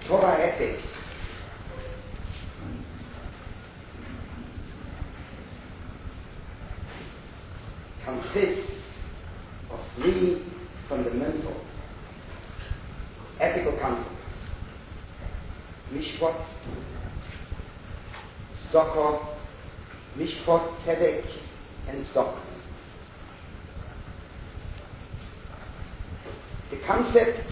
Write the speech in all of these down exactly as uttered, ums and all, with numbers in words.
Torah ethics consists of three fundamental ethical concepts: Mishpat, Tzedakah, Mishpat, Tzedek, and Tzedakah. The concepts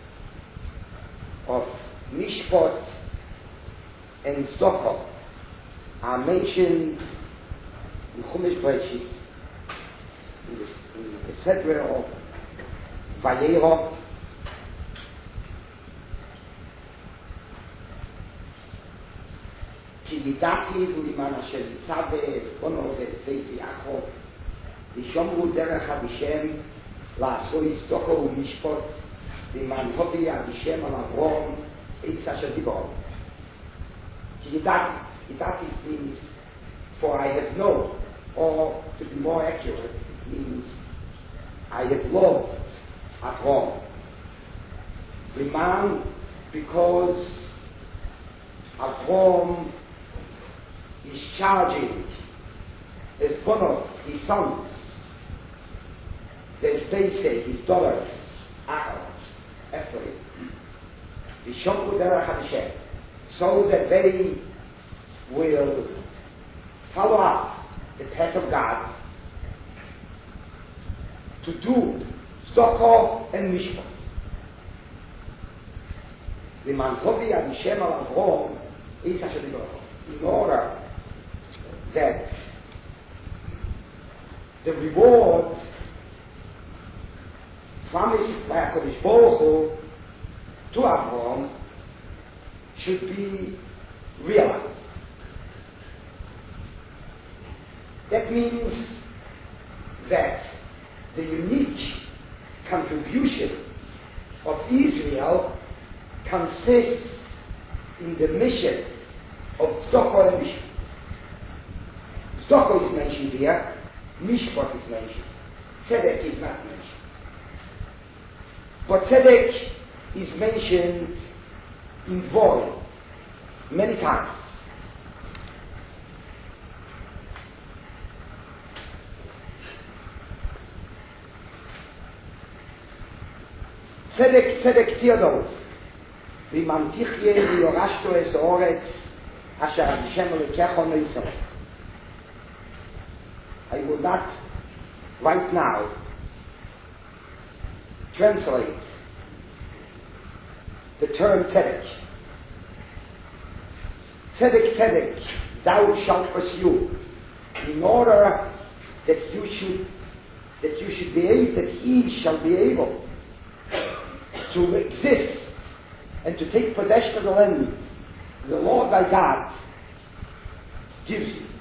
of Mishpat and Tzedakah are mentioned in Chumash Bereshis, in the, in the Sefer of Vayera, כי ידעתי ולמען אשר יצווה זבונו ושדה יעקב ושומרו דרך אבישם לעשו צדקה ומשפט למען הובי אבישם על אברהם עץ אשר דיברו. כי ידעתי, ידעתי means for I have known, or to be more accurate, it means I have loved Avraham. Leman, because Avraham is charging as one of his sons, as they say, his daughters, Aaron, Ephraim, V'shomru derech Hashem, so that they will follow up the path of God to do tzedakah and mishpat. Leman hovi ad Hashem al Avraham is asher divrah. In order that the reward promised by HaKadosh Baruch Hu to Avraham should be realized. That means that the unique contribution of Israel consists in the mission of Tzedakah and Mishpat. Tzedakah is mentioned here, Mishpat is mentioned, Tzedek is not mentioned. But Tzedek is mentioned in volume many times. Tzedek, Tzedek Theodorus, V'man tichye v'yorashto es ha'oretz asher Hashem Elokecha noiseh. I will not right now translate the term Tzedek. Tzedek, Tzedek, thou shalt pursue, in order that you should that you should be able, that he shall be able to exist and to take possession of the land the Lord thy God gives you.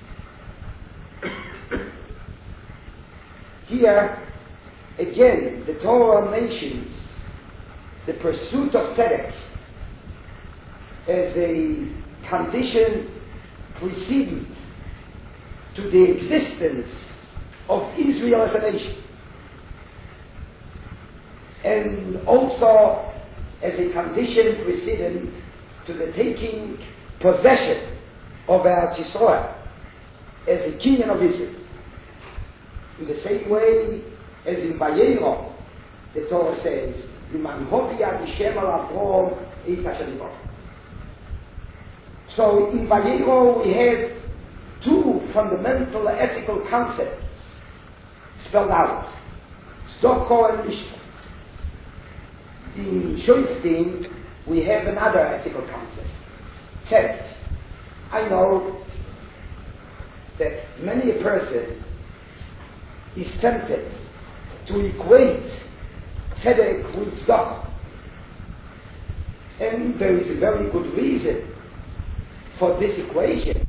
Here, again, the Torah mentions the pursuit of tzedek as a condition precedent to the existence of Israel as a nation, and also as a condition precedent to the taking possession of Eretz Yisrael as a kingdom of Israel. In the same way as in Vayera, the Torah says, "V'man hovi ad Hashem al Avraham es asher divrah." So in Vayera we have two fundamental ethical concepts spelled out: tzedakah and mishpat. In Shoftim we have another ethical concept, tzedek. I know that many a person is tempted to equate tzedek with tzedakah, and there is a very good reason for this equation.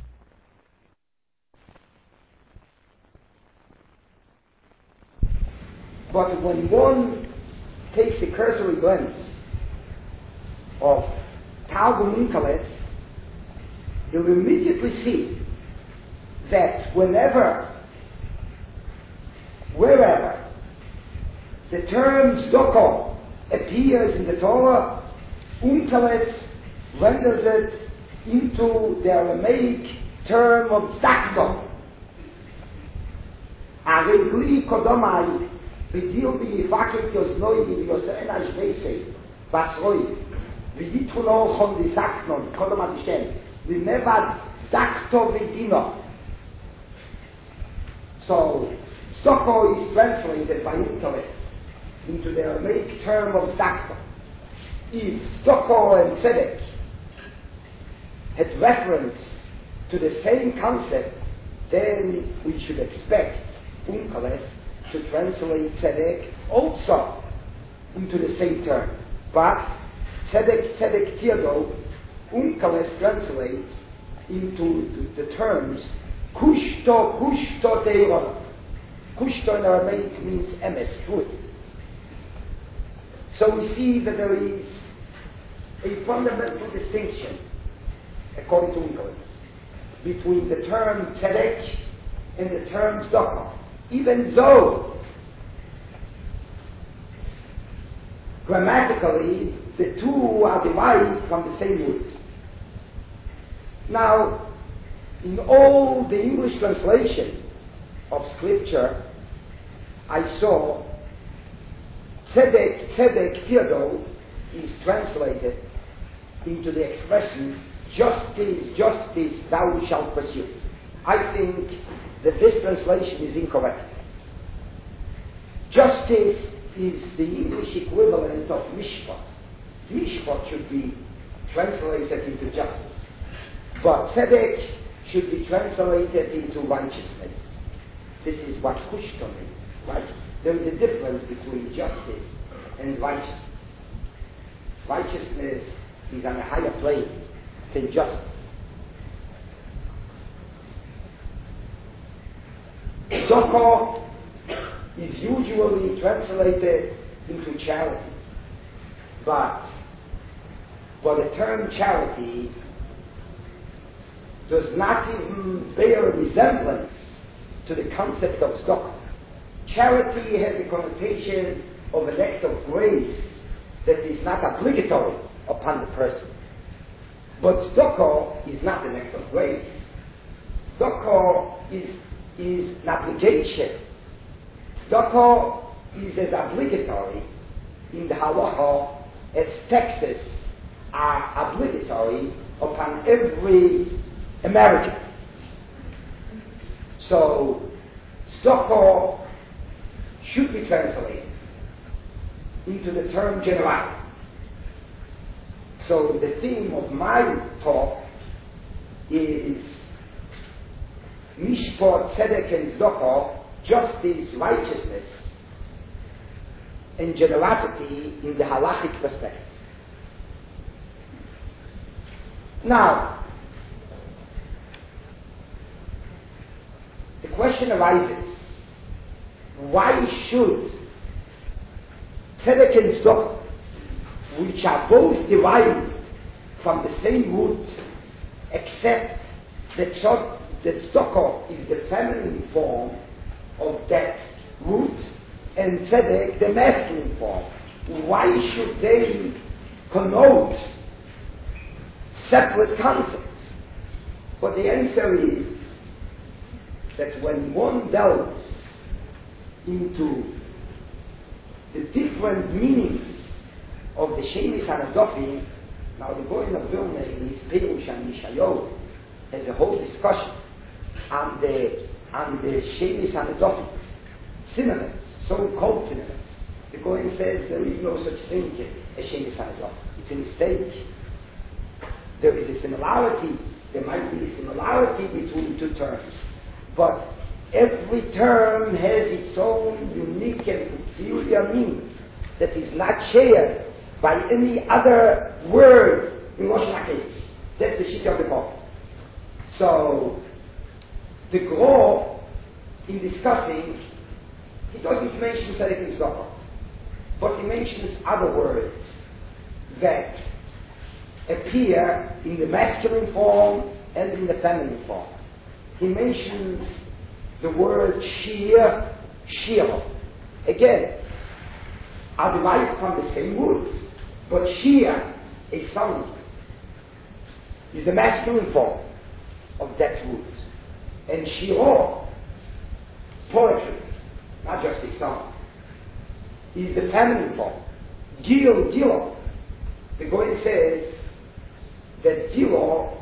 But when one takes a cursory glance of Targum Onkelos, you'll immediately see that whenever, wherever the term tzedakah appears in the Torah, Onkelos renders it into the Aramaic term of Zakto. Aregli Kodomai, Bidil Bifakit Yosnoi, Yosen Ashbese, Basroi, Vidituno Chon di Zaknon, Kodom Hashem, Vimevad Zakto Vidino. So, Stoko is translated by interest into the Aramaic term of Zakto. If Stoko and Tzedek had reference to the same concept, then we should expect Unkeles to translate Tzedek also into the same term. But Tzedek, Tzedek Tirdo, Unkeles translates into the, the terms Kushto, Kushto Deiron. Kushto in Aramaic means emes, truth. So we see that there is a fundamental distinction, according to Unkeles, between the term Tzedek and the term Tzedakah, even though grammatically the two are derived from the same root. Now, in all the English translations of Scripture, I saw Tzedek, Tzedek Tirdo is translated into the expression justice, justice thou shalt pursue. I think that this translation is incorrect. Justice is the English equivalent of mishpat. Mishpat should be translated into justice, but tzedek should be translated into righteousness. This is what kushton is, right? There is a difference between justice and righteousness. Righteousness is on a higher plane than justice. Tzedakah is usually translated into charity, but for the term charity does not even bear a resemblance to the concept of tzedakah. Charity has a connotation of an act of grace that is not obligatory upon the person. But tzedakah is not an act of grace. Tzedakah is, is an obligation. Tzedakah is as obligatory in the halacha as taxes are obligatory upon every American. So, tzedakah should be translated into the term generosity. So the theme of my talk is Mishpat, Tzedek, and Tzedakah, justice, righteousness, and generosity in the halachic perspective. Now, the question arises, why should Tzedek and Tzedakah, which are both derived from the same root, except that Tzedakah is the feminine form of that root, and Tzedek the masculine form? Why should they connote separate concepts? But the answer is that when one delves into the different meanings of the Shemis Hanadofim, now the Goyen of Vilna in his Perush and Mishayo has a whole discussion on the on the Shemis Hanadofim, synonyms, so-called synonyms. The Goyen says there is no such thing as Shemis Hanadofim. It's a mistake. There is a similarity. There might be a similarity between two terms, but every term has its own unique and peculiar meaning that is not shared by any other word in Lashon HaKodesh. That's the Shita of the Bible. So, the Gro, in discussing, he doesn't mention Tzedek and Tzedakah, but he mentions other words that appear in the masculine form and in the feminine form. He mentions the word shir, shir. Again, are derived from the same root, but shir, a sound, is the masculine form of that root. And shiro, poetry, not just a song, is the feminine form. Gil, gilo. The Goy says that gilo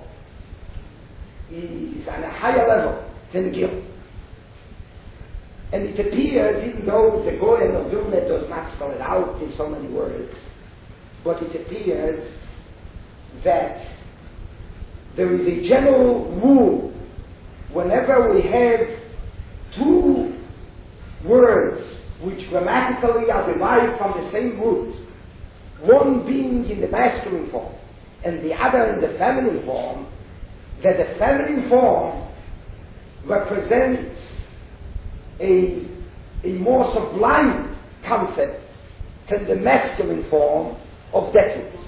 is on a higher level than gil. And it appears, even though the Goyen of Vilna does not spell it out in so many words, but it appears that there is a general rule whenever we have two words which grammatically are derived from the same root, one being in the masculine form and the other in the feminine form, that the feminine form represents a, a more sublime concept than the masculine form of that root.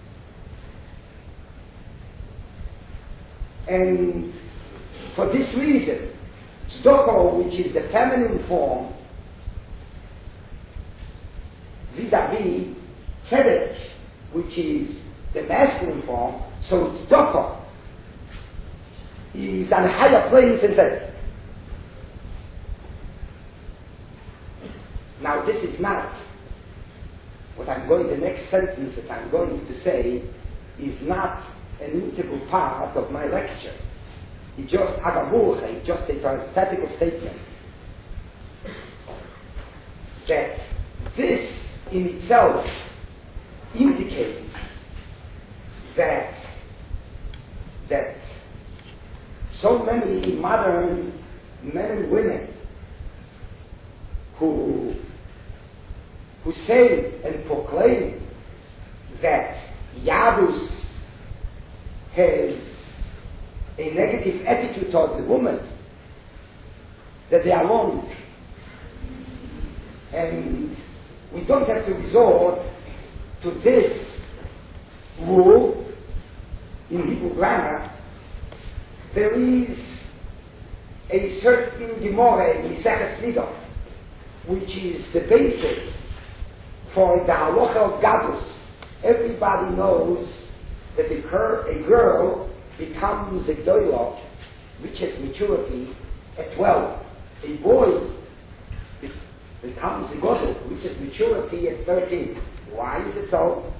And for this reason, Tzedakah, which is the feminine form, vis-a-vis Tzedek, which is the masculine form, so Tzedakah is on a higher plane than Tzedek. Now this is not what I'm going, the next sentence that I'm going to say is not an integral part of my lecture. It's just agamuch, it's just a parenthetical statement that this in itself indicates that that so many modern men and women who who say and proclaim that Yadus has a negative attitude towards the woman, that they are wrong. And we don't have to resort to this rule in Hebrew grammar. There is a certain Gemara in Maseches Nidot, which is the basis for the halacha of Gadus. Everybody knows that a girl, a girl becomes a doilot, reaches maturity at twelve. A boy be- becomes a godel, reaches maturity at thirteen. Why is it so?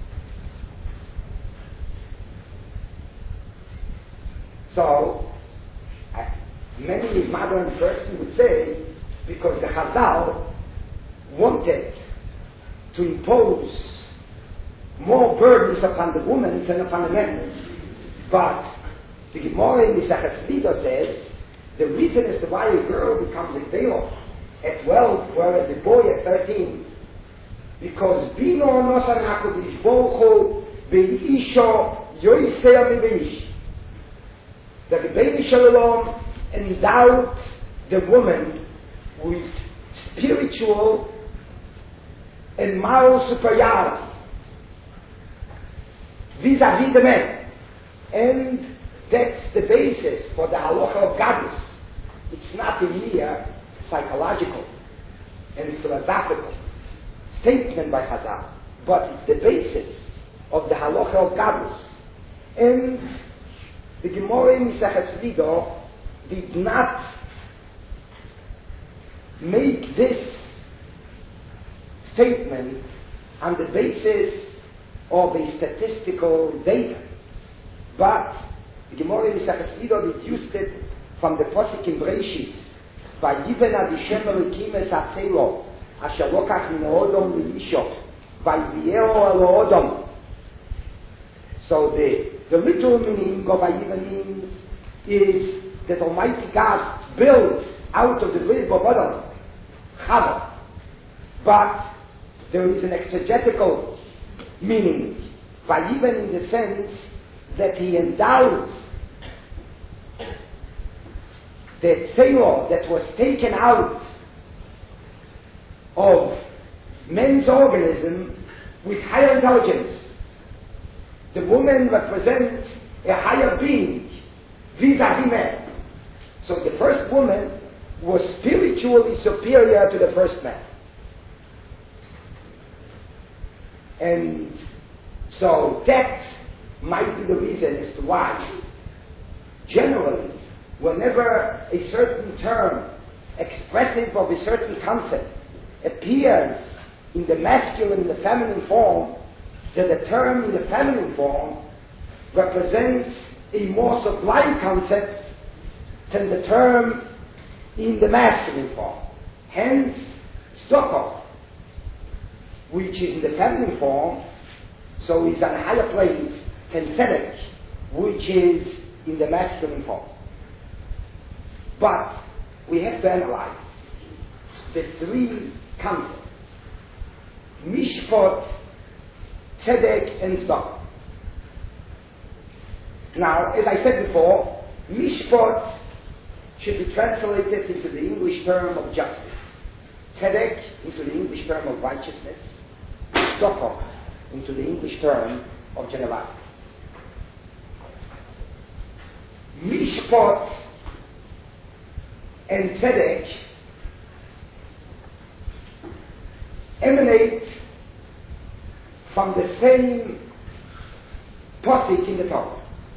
So, uh, many modern person would say, because the Chazal wanted to impose more burdens upon the woman than upon the men. But the Gemara in the Maseches Nidot says the reason as to why a girl becomes a veil at twelve, whereas a boy at thirteen, because Bino Nosar HaKadosh Baruch Hu Be'isho Yoisei Mi'Beish, that the Rebbeinu Shalom endowed the woman with spiritual and moral superiority vis-a-vis the man. And that's the basis for the halacha of Gadus. It's not a mere psychological and philosophical statement by Chazal, but it's the basis of the halacha of Gadus. And the Gemara in Maseches Nidot did not make this statement on the basis of a statistical data, but the Gemara in Maseches Nidot deduced it from the Posuk in Breishis, "Vayiven ad Hashem Elokim es hatzelo, asher lokach min ha'odom le'isho, vayviero el ha'odom." So the the literal meaning of Vayiven means is that Almighty God built out of the rib of Adam Chava, but there is an exegetical meaning. Vayiven in the sense that he endowed the tzeilah that was taken out of men's organism with higher intelligence. The woman represents a higher being vis-a-vis man. So the first woman was spiritually superior to the first man. And so that might be the reason as to why, generally, whenever a certain term expressive of a certain concept appears in the masculine and the feminine form, that the term in the feminine form represents a more sublime concept than the term in the masculine form. Hence, Stockholm, which is in the feminine form, so is on a higher plane than Tzedek, which is in the masculine form. But we have to analyze the three concepts: Mishpat, Tzedek, and Stockholm. Now, as I said before, Mishpat should be translated into the English term of justice, Tzedek into the English term of righteousness, Stockholm into the English term of generosity. Mishpat and Tzedek emanate from the same posik in the Torah.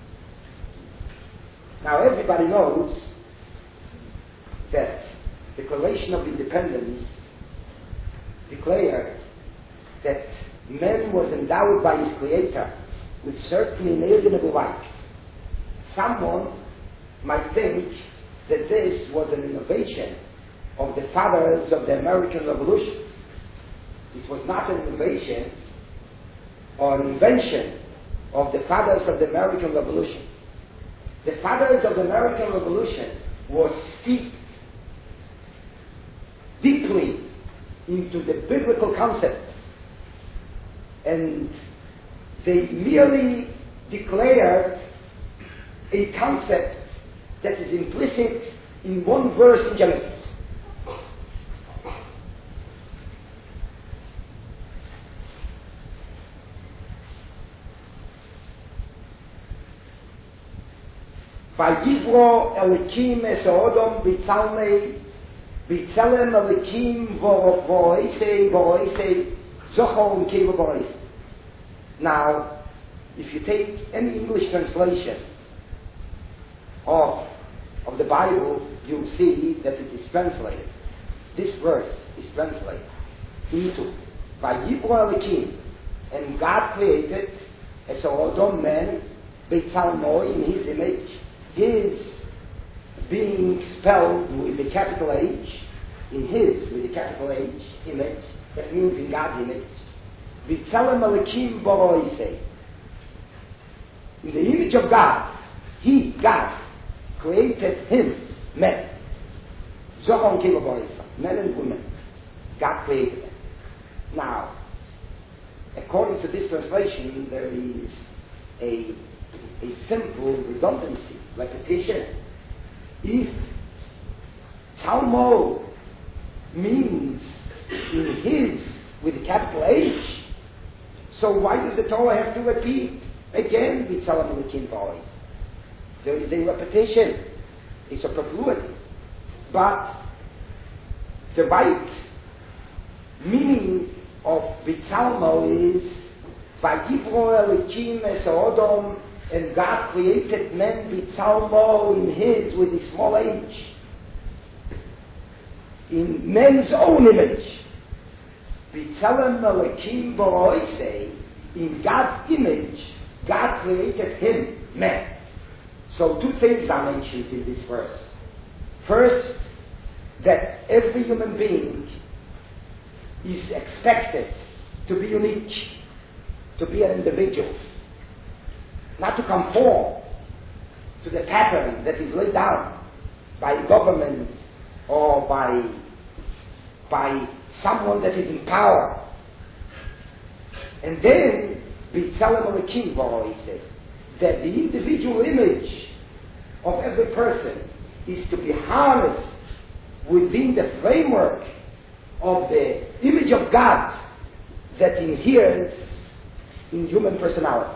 Now everybody knows that the Declaration of Independence declared that man was endowed by his Creator with certain inalienable rights. Someone might think that this was an innovation of the fathers of the American Revolution. It was not an innovation or an invention of the fathers of the American Revolution. The fathers of the American Revolution were steeped deeply into the biblical concepts, and they merely declared a concept that is implicit in one verse in Genesis. Vayivro Elikim es Odom bitzalmei bitzalem Elikim voroisei voroisei zochor u'keva voroisei. Now, if you take any English translation of of the Bible, you'll see that it is translated. This verse is translated into Vayivro Elikim, and God created es Odom man bitzalmoi in His image. His being spelled with the capital H, in His with the capital H image, that means in God's image. V'tzelem Elikim boroisei. In the image of God, He, God, created him, man. Zochor u'keva boroisei, men and women. God created them. Now, according to this translation, there is a a simple redundancy, repetition. If Talmud means in His with a capital H, so why does the Torah have to repeat again? We tell them in the king boys. There is a repetition. It's a superfluity. But the right meaning of Bitzalmo is Vayivro Elikim es Odom, and God created man Bitzalmo in His with a small h, in man's own image. Bitzalem Elikim boroisei, in God's image, God created him, man. So two things are mentioned in this verse. First, that every human being is expected to be unique, to be an individual, not to conform to the pattern that is laid down by government or by, by someone that is in power. And then, B'Tselem Elikim said that the individual image of every person is to be harnessed within the framework of the image of God that inheres in human personality.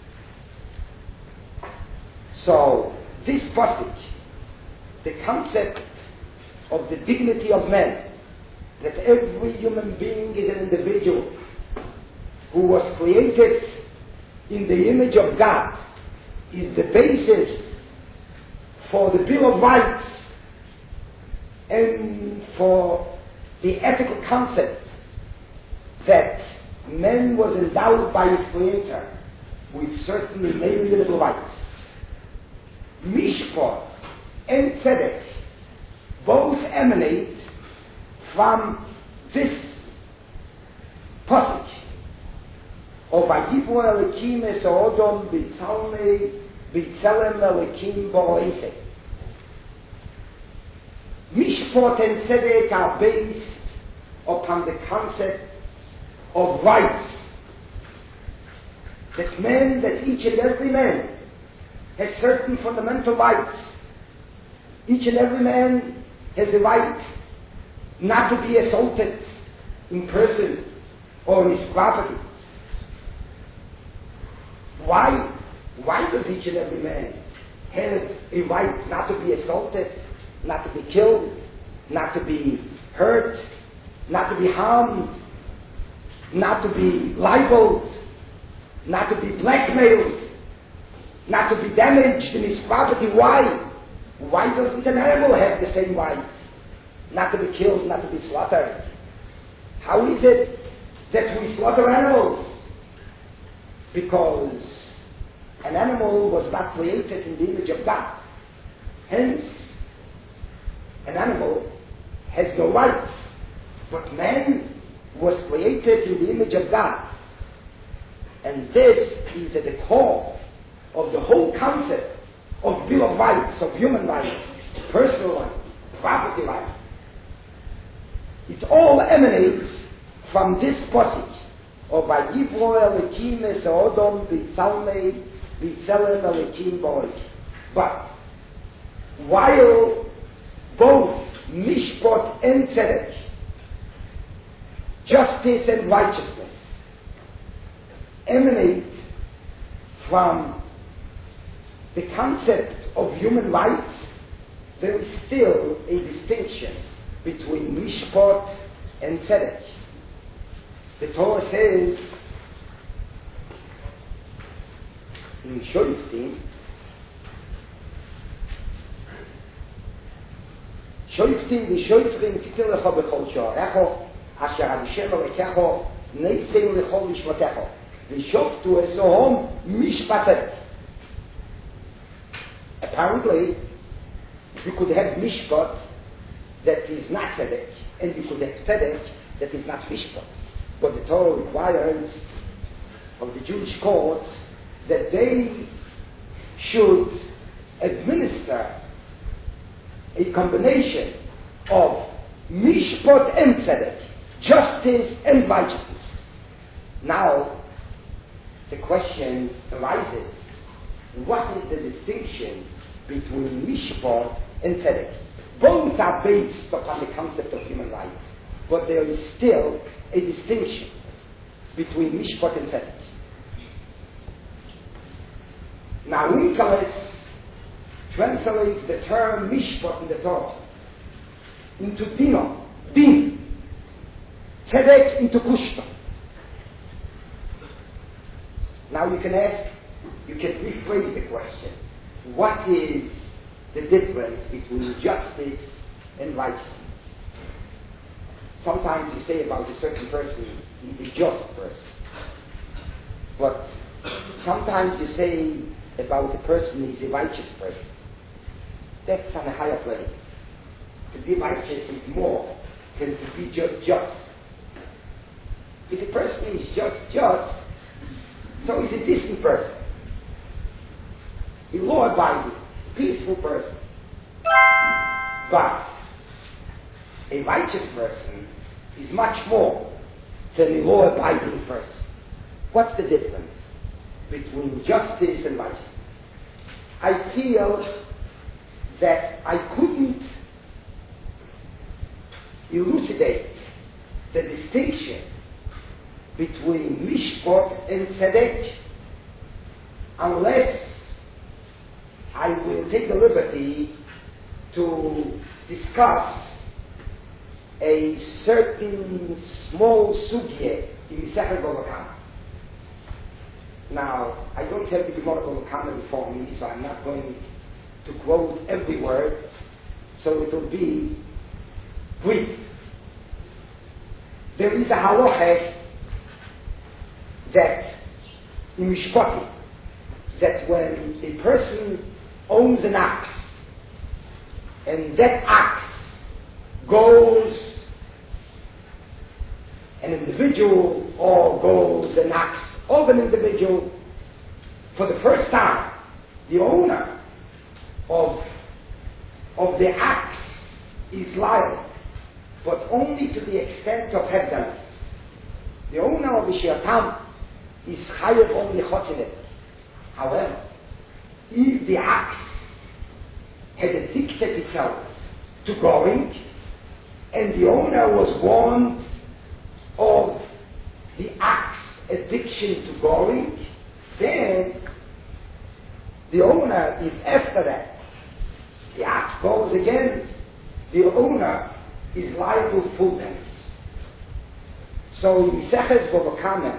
So, this passage, the concept of the dignity of man, that every human being is an individual who was created in the image of God is the basis for the Bill of Rights and for the ethical concept that man was endowed by his Creator with certain inalienable rights. Mishpat and Tzedek both emanate from this passage of Vayivu Elokim es Odom b'Tzalmei b'Tzelem Elokim bo'Oisei. Mishpat and Tzedek are based upon the concept of rights. That man, that each and every man has certain fundamental rights. Each and every man has a right not to be assaulted in person or in his property. Why? Why does each and every man have a right not to be assaulted, not to be killed, not to be hurt, not to be harmed, not to be libeled, not to be blackmailed, not to be damaged in his property? Why? Why doesn't an animal have the same rights? Not to be killed, not to be slaughtered. How is it that we slaughter animals? Because an animal was not created in the image of God. Hence, an animal has no rights. But man was created in the image of God. And this is at the core of the whole concept of Bill of Rights, of human rights, personal rights, property rights. It all emanates from this passage of Vayivro Elokim es Odom b'Tzalmei b'Tzelem Elokim bo'Oisei. But while both Mishpat and Tzedek, justice and righteousness, emanate from the concept of human rights, there is still a distinction between Mishpat and Tzedek. The Torah says in Shoiftim, Shoiftim v'shoifrim titin lecha b'chol sho'arecho asher Hashem Elokecho neisei lechol lishmatecho v'shoftu esohom mishpat tzedek. Apparently, you could have mishpat that is not tzedek, and you could have tzedek that is not mishpat. But the Torah requires of the Jewish courts that they should administer a combination of mishpat and tzedek, justice and righteousness. Now, the question arises, what is the distinction between mishpat and tzedek? Both are based upon the concept of human rights, but there is still a distinction between mishpat and tzedek. Now, Nicholas translates the term mishpat in the Torah into dino, din, tzedek into kushta. Now you can ask, you can rephrase the question. What is the difference between justice and righteousness? Sometimes you say about a certain person, he's a just person. But sometimes you say about a person, he's a righteous person. That's on a higher plane. To be righteous is more than to be just just. If a person is just just, so he's a decent person, a law-abiding, peaceful person. But a righteous person is much more than a law-abiding person. What's the difference between justice and righteousness? I feel that I couldn't elucidate the distinction between mishpat and tzedek unless I will take the liberty to discuss a certain small sugya in Masechet Bava Kama. Now, I don't have the Gemara comment for me, so I'm not going to quote every word, so it will be brief. There is a halacha that in Mishpatim, that when a person owns an ox, and that ox goes an individual or goes an ox of an individual, for the first time, the owner of, of the ox is liable, but only to the extent of Hebdamis. The owner of the Shiratam is chayav only chotzinet. However, if the ox had addicted itself to going, and the owner was warned of the ox addiction to going, then the owner is after that. The ox goes again, the owner is liable to full damage. So in Maseches Bava Kama,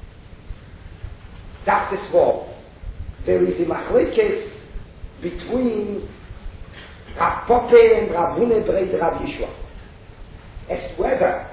Daf Tesvav, there is a machlekes between Rav Pope and Rav Huna Brei Rav Yeshua as to whether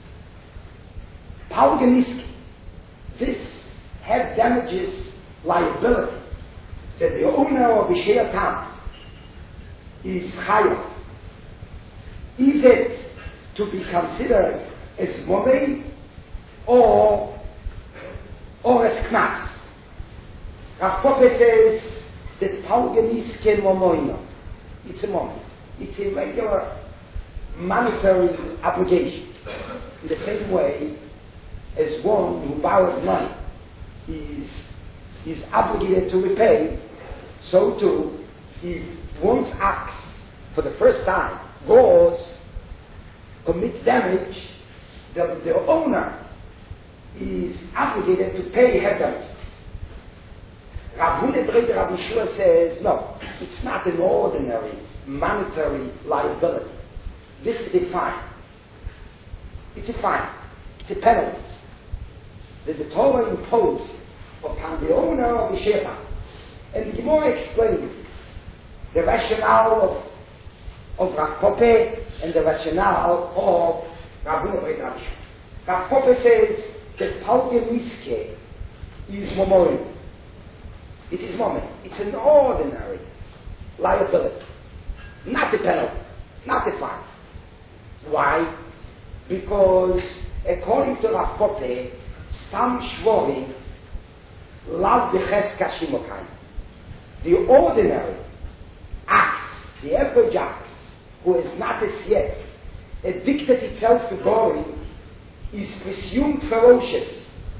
Palganiski, this have damages liability that the owner of the Shiratam is chayav. Is it to be considered as momei or or as knas? Rav Pope says that Palganiski momoino. It's a momei. It's a regular monetary obligation. In the same way as one who borrows money is, is obligated to repay, so too, if one's ox for the first time goes, commits damage, the, the owner is obligated to pay her damage. Rav Huna Brei Rav Yeshua says, no, it's not an ordinary monetary liability. This is a fine. It's a fine. It's a penalty that the Torah imposed upon the owner of the Shiratam. And the Gemara explains the rationale of, of Rav Pope and the rationale of Rav Huna Brei Rav Yeshua. Rav Pope says that Palganiski is memorial. It is moment. It's an ordinary liability, not a penalty, not a fine. Why? Because according to Rav Pope, Stam Shvorim Lav B'ches Kashimokai. The ordinary ox, the average ox, who has not as yet addicted itself to going, is presumed ferocious,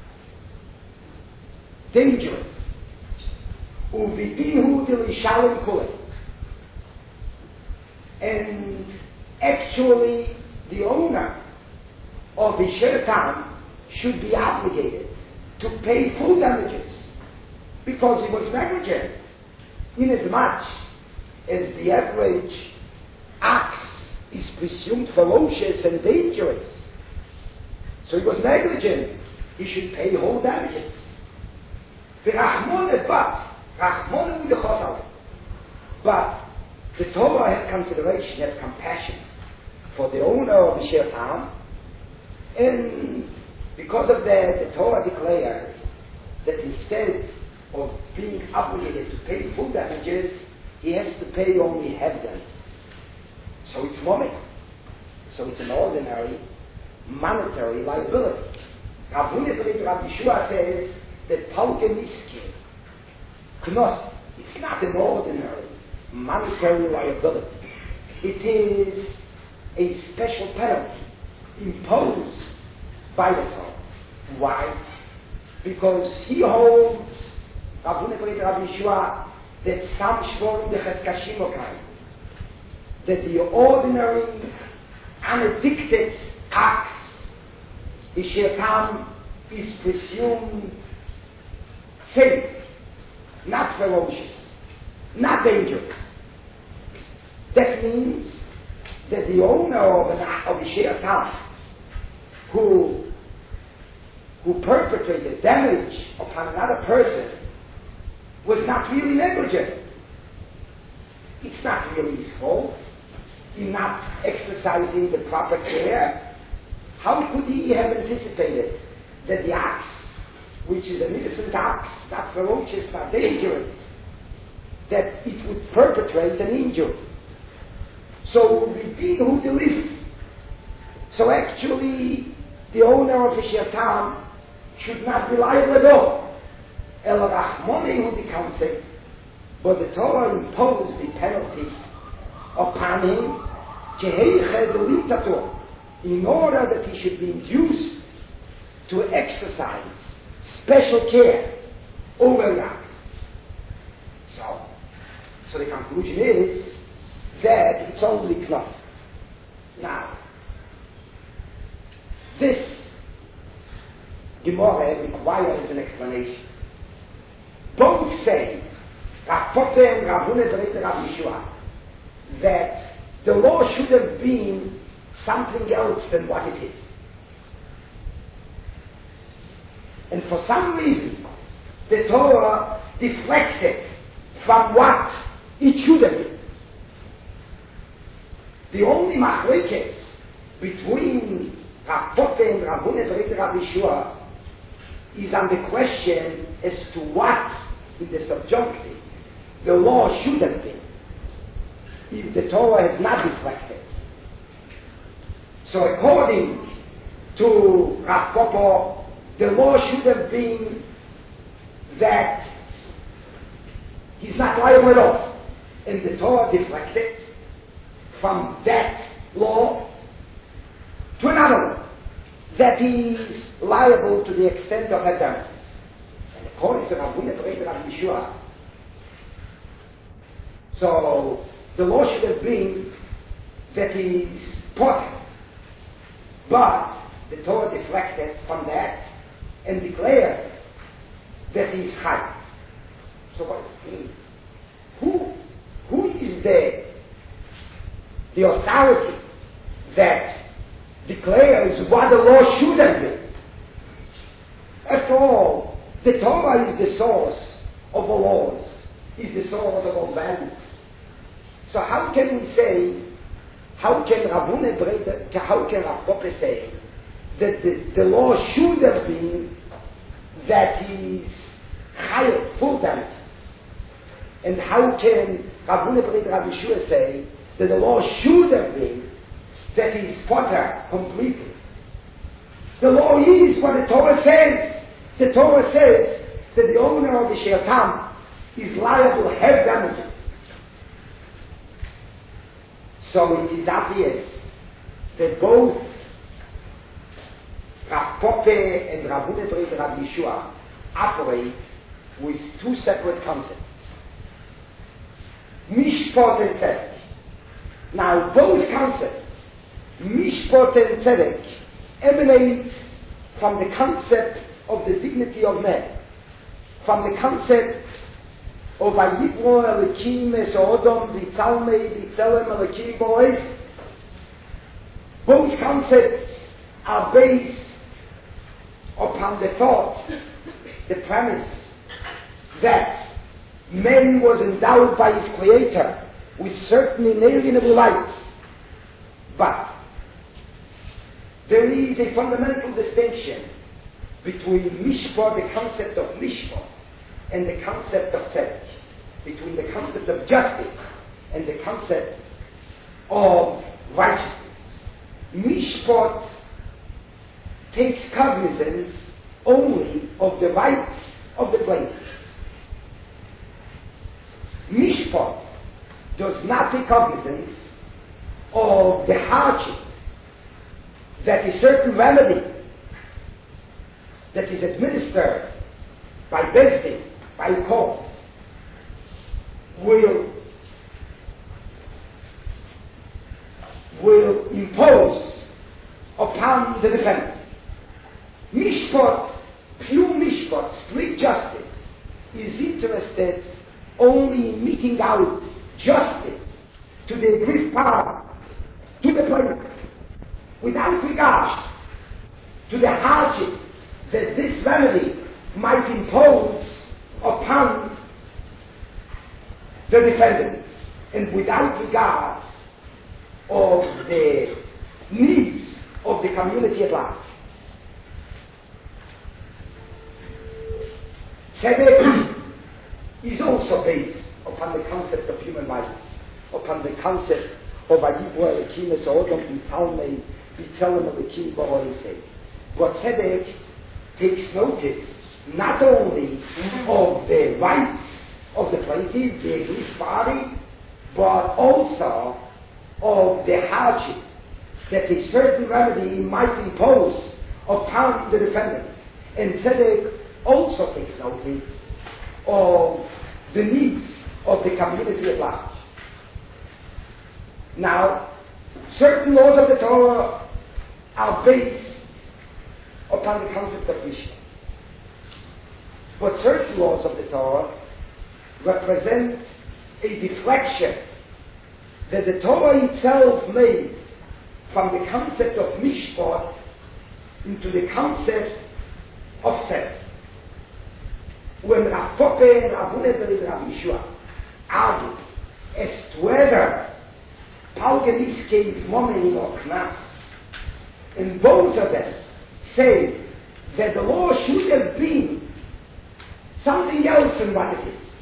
dangerous. Uvidihu Dilishalim Kule. And actually, the owner of the Shiratam should be obligated to pay full damages because he was negligent, inasmuch as the average ox is presumed ferocious and dangerous. So he was negligent. He should pay whole damages. But the Torah had consideration, had compassion for the owner of the Shiratam, and because of that, the Torah declared that instead of being obligated to pay full damages, he has to pay only half them. So it's mommy. So it's an ordinary monetary liability. Rav Huna Brei Rav Yeshua says that Palganiski, Knos, it's not an ordinary monetary liability. It is a special penalty imposed by the Torah. Why? Because he holds, Rav Huna Brei Rav Yeshua, that Stam Shvorim B'ches Kashimokai, that the ordinary, unaddicted ox, the Shiratam, is presumed safe, not ferocious, not dangerous. That means that the owner of, an, of a Shiratam who who perpetrated damage upon another person was not really negligent. It's not really his fault in not exercising the proper care. How could he have anticipated that the ox, which is an innocent ox, not ferocious, not dangerous, that it would perpetrate an injury? So it would be who delivered. So actually, the owner of a shirtam should not be liable at all. El Rachmoni who becomes it, but the Torah imposed the penalty upon him, Jeheiche delitator, in order that he should be induced to exercise special care over the ox. So, so the conclusion is that it's only knos. Now, this Gemara requires an explanation. Both say, Rav Papa and Rav Huna Bereit Rav Yeshua, that the law should have been something else than what it is. And for some reason, the Torah deflected from what it should have been. The only machlekes between Rav Papa and Rav Huna Bereit Rav Yeshua is on the question as to what, in the subjunctive, the law should have been if the Torah had not deflected. So according to Rav Papa, the law should have been that he's not liable at all. And the Torah deflected from that law to another law, that he's liable to the extent of damages. And according to Rav Huna Bereit Rav Yeshua, so the law should have been that he's potter. But the Torah deflected from that and declared that he's chai. So what does it mean? Who, who is the, the authority that declares what the law should have been? After all, the Torah is the source of all laws, is the source of all values. So how can we say, how can Rav Huna Bereit, how can Rav Papa say that the, the law should have been that he's chayav, full damages? And how can Rav Huna Bereit Rav Yeshua say that the law should have been that he's potter completely? The law is what the Torah says. The Torah says that the owner of the shirtam is liable to have damages. So it is obvious that both Rav Papa and Rav Huna Bereit Rav Yeshua operate with two separate concepts: Mishpat and Tzedek. Now, both concepts, Mishpat and Tzedek, emanate from the concept of the dignity of man, from the concept of Vayibro Elikim Es Odom Vitzalmei Vitzelem Elikim Boez. Both concepts are based upon the thought, the premise, that man was endowed by his Creator with certain inalienable rights. But there is a fundamental distinction between Mishpat, the concept of Mishpat, and the concept of Tzedek, between the concept of justice and the concept of righteousness. Mishpat takes cognizance only of the rights of the plaintiff. Mishpat does not take cognizance of the hardship that a certain remedy that is administered by Bezdin, by court, will will impose upon the defendant. Mishpat, pure Mishpat, strict justice, is interested only in meting out justice to the aggrieved power, to the plaintiff, without regard to the hardship that this remedy might impose upon the defendant, and without regard of the needs of the community at large. Tzedek is also based upon the concept of human rights, upon the concept of Vayivra Elokim es ha'odam b'tzalmei b'tzelem Elokim b'ro'esei. But Tzedek takes notice not only of the rights of the plaintiff, the aggrieved party, but also of the hardship that a certain remedy might impose upon the defendant. And Tzedek also takes notice of the needs of the community at large. Now, certain laws of the Torah are based upon the concept of Mishpat. But certain laws of the Torah represent a deflection that the Torah itself made from the concept of Mishpat into the concept of Tzedek. When Rav Pope and Rav Huna and Rav Yeshua argued as to whether Palgamiske is Momein or Knas, and both of them say that the law should have been something else than what it is.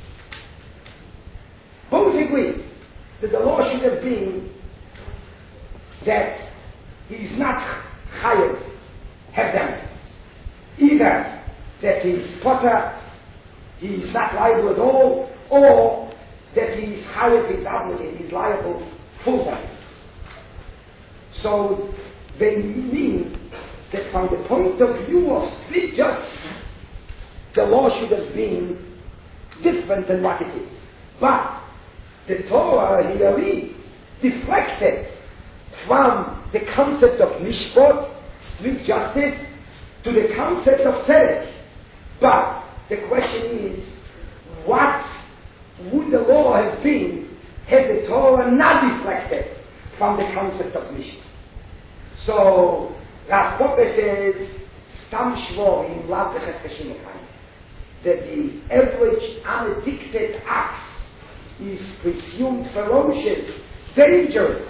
Both agree that the law should have been that he is not chayav, have damages. Either that he is potter, he is not liable at all, or that he is chayav, he is obligated, he is liable full damages. So they mean that from the point of view of strict justice, the law should have been different than what it is. But the Torah here deflected from the concept of mishpat, strict justice, to the concept of tzedek. But the question is, what would the law have been had the Torah not deflected from the concept of mishpat? So Rav Pope says, Stam Shvorim lav v'cheskashim ekayim, that the average unaddicted act is presumed ferocious, dangerous.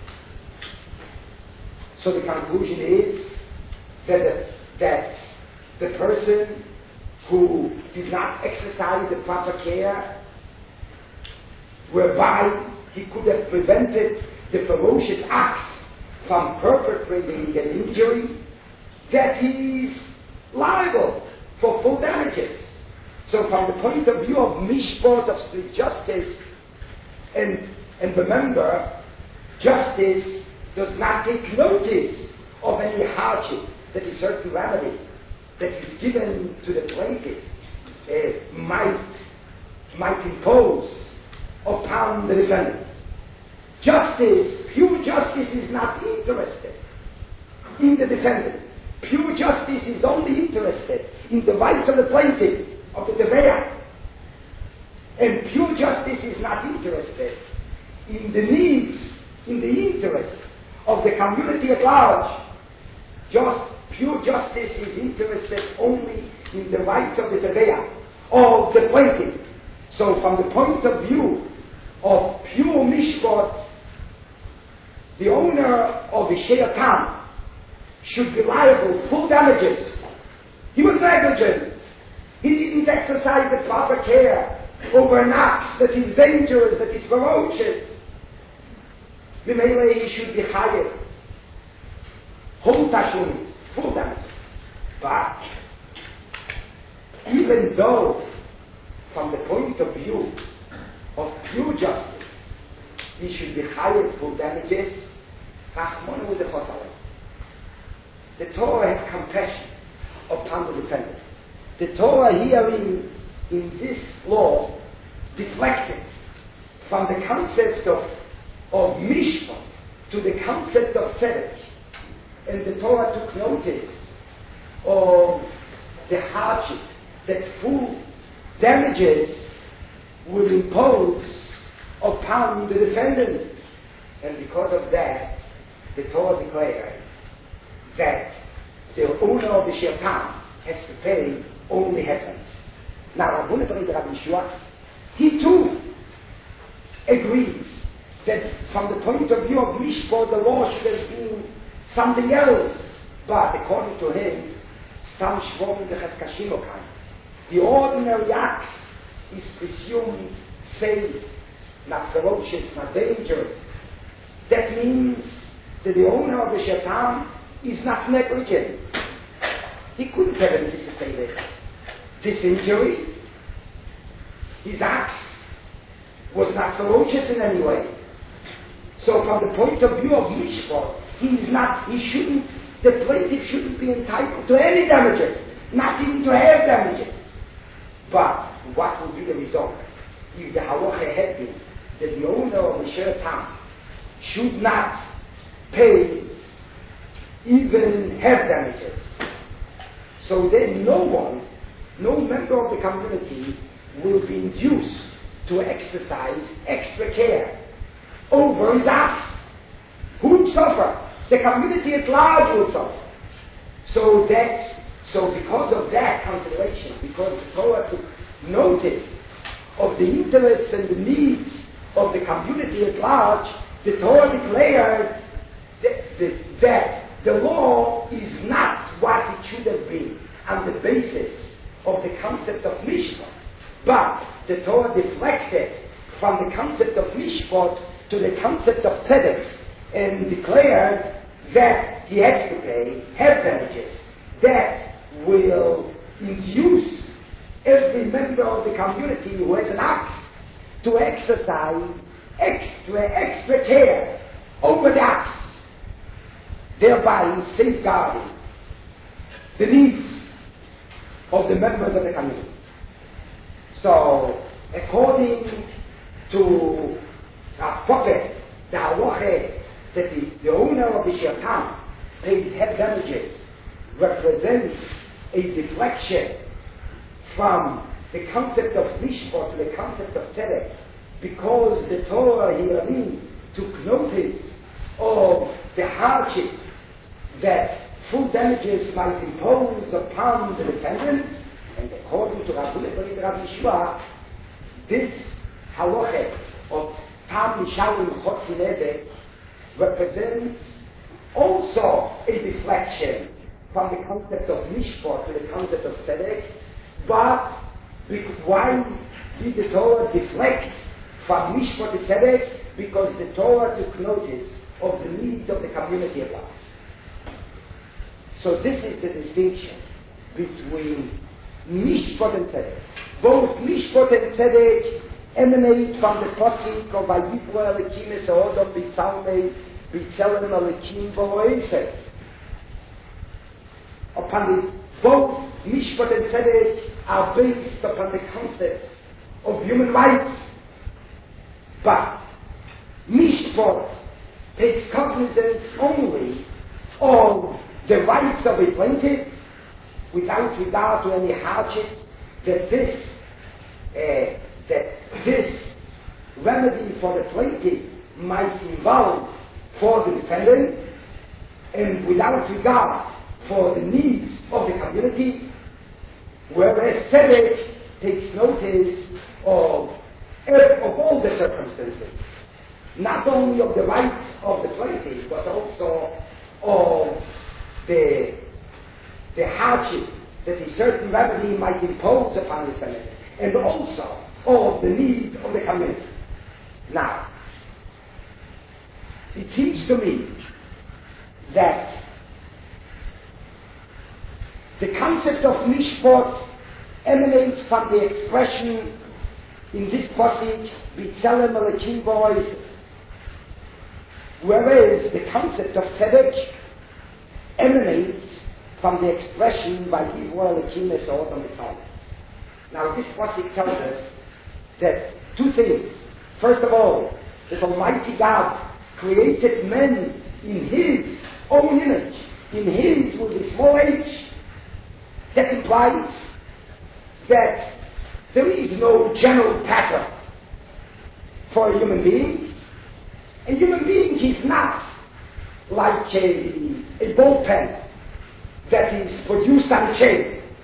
So the conclusion is that the, that the person who did not exercise the proper care, whereby he could have prevented the ferocious acts from perpetrating an injury, that he is liable for full damages. So from the point of view of mishpat, of strict justice, and, and remember, justice does not take notice of any hardship, that a certain remedy that is given to the plaintiff uh, might, might impose upon the defendant. Justice, pure justice, is not interested in the defendant. Pure justice is only interested in the rights of the plaintiff, of the teveah. And pure justice is not interested in the needs, in the interests of the community at large. Just pure justice is interested only in the rights of the teveah, of the plaintiff. So from the point of view of pure mishpat, the owner of the Shea Tam should be liable full damages. He was negligent. He didn't exercise the proper care over an act that is dangerous, that is ferocious. B'meilei he should be hired. Whole tashum, full damages. But even though, from the point of view of pure justice, he should be hired full damages, Rachmana with the Chosale. The Torah has compassion upon the defendant. The Torah here in, in this law deflected from the concept of, of mishpat to the concept of tzedek. And the Torah took notice of the hardship that full damages would impose upon the defendant. And because of that, the Torah declared that the owner of the Shea Tam has to pay only heaven. Now, Rabboni Rabbi Yeshua, he too agrees that from the point of view of Mishpot, the law should have been something else. But according to him, Stam Shvom the Cheskashimokan, the ordinary axe is presumed safe, not ferocious, not dangerous. That means that the owner of the Shaitan is not negligent. He couldn't have anticipated this injury. His axe was not ferocious in any way. So from the point of view of Mishpot, he is not, he shouldn't, the plaintiff shouldn't be entitled to any damages, not even to half damages. But what would be the result if the halacha had been that the owner of the Shaitan should not pay even half damages? So then no one, no member of the community will be induced to exercise extra care over his acts. Who would suffer? The community at large will suffer. So that, so because of that consideration, because the Torah took notice of the interests and the needs of the community at large, the Torah declared that, that, that the law is not what it should have been on the basis of the concept of Mishpat. But the Torah deflected from the concept of Mishpat to the concept of Tzedek and declared that he has to pay half damages. That will induce every member of the community who has an axe to exercise extra, extra care over the axe, thereby safeguarding the needs of the members of the community. So, according to Rav Popper, the halacha that the, the owner of the Shaitan pays half damages represents a deflection from the concept of Mishpat to the concept of Tzedek, because the Torah herein took notice of the hardship that full damages might impose upon the defendant. And according to Rabboni Rabbi Yeshua, this halacha of Tam Mishalim Chotzi Nezek represents also a deflection from the concept of Mishpat to the concept of Tzedek. But why did the Torah deflect from Mishpat to Tzedek? Because the Torah took notice of the needs of the community at large. So this is the distinction between Mishpat and Tzedek. Both Mishpat and Tzedek emanate from the Pasuk of Vayipro Elikim es Ha'odam B'Tzalmei B'Tzelem Elikim V'Lo'eseh. Upon the, both Mishpat and Tzedek are based upon the concept of human rights. But Mishpat takes cognizance only of the rights of a plaintiff without regard to any hardship that this uh, that this remedy for the plaintiff might involve for the defendant, and without regard for the needs of the community, whereas Tzedek takes notice of, of all the circumstances, not only of the rights of the plaintiff, but also of the, the hardship that a certain remedy might impose upon the defendant, and also of the needs of the community. Now, it seems to me that the concept of Mishpat emanates from the expression in this passage, B'Tzelem Elikim V'Lo'eseh, whereas the concept of Tzedek emanates from the expression Vayipro Elikim es Ha'odam B'Tzalmei. Now this passage tells us that two things. First of all, that Almighty God created men in His own image, in His with a small h. That implies that there is no general pattern for a human being. A human being is not like a, a ball pen that is produced on a chain.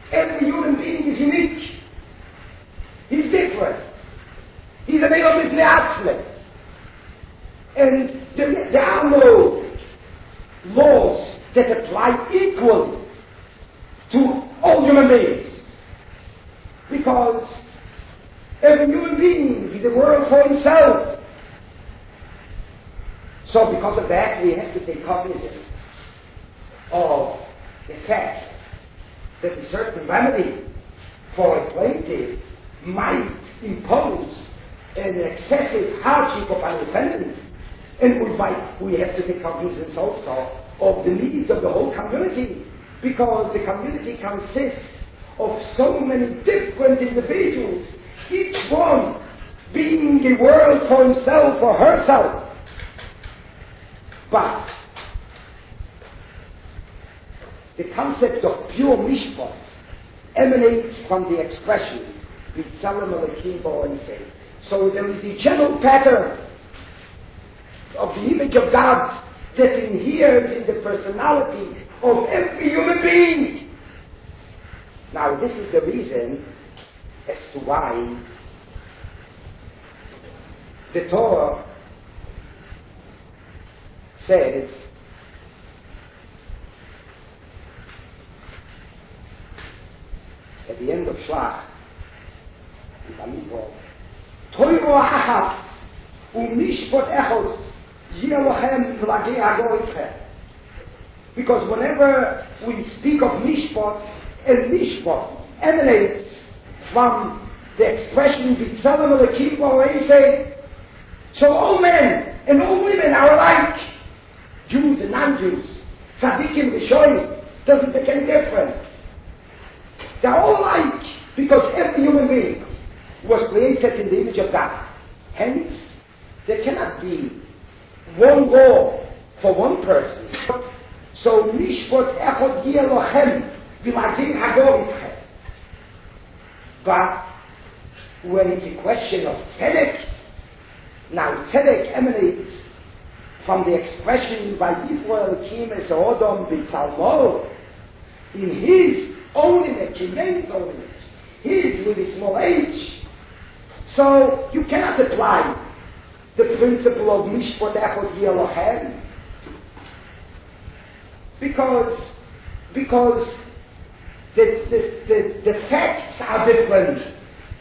Every human being is unique. He's different. He's an Elam Ibn Atzle. And there, there are no laws that apply equally to all human beings. Because every human being is a world for himself. So because of that, we have to take cognizance of the fact that a certain remedy for a plaintiff might impose an excessive hardship upon a defendant. And we might, we have to take cognizance also of the needs of the whole community, because the community consists of so many different individuals, each one being a world for himself or herself. But the concept of pure mishpat emanates from the expression B'Tselem Elokim B'Oisei. So there is a general pattern of the image of God that inheres in the personality of every human being. Now, this is the reason as to why the Torah says at the end of Shlach, Torah Achas u'mishpat echad yeh lochem plagei hagoytchem. Because whenever we speak of mishpat, and mishpat emanates from the expression B'Tselem Elokim B'Oisei, so all men and all women are alike. Jews and non-Jews, tzaddikim v'shoyim, doesn't make any difference. They're all alike because every human being was created in the image of God. Hence, there cannot be one law for one person. So, mishpat echad yeh lochem v'magin hagoritchem. But when it's a question of tzedek, now tzedek emanates from the expression by Yifro Elokim es Odom B'Tzalmo, in his own image, in man's own image, his with a small h. So you cannot apply the principle of Mishpat Echad Yeh Lochem, because because the, the, the, the facts are different.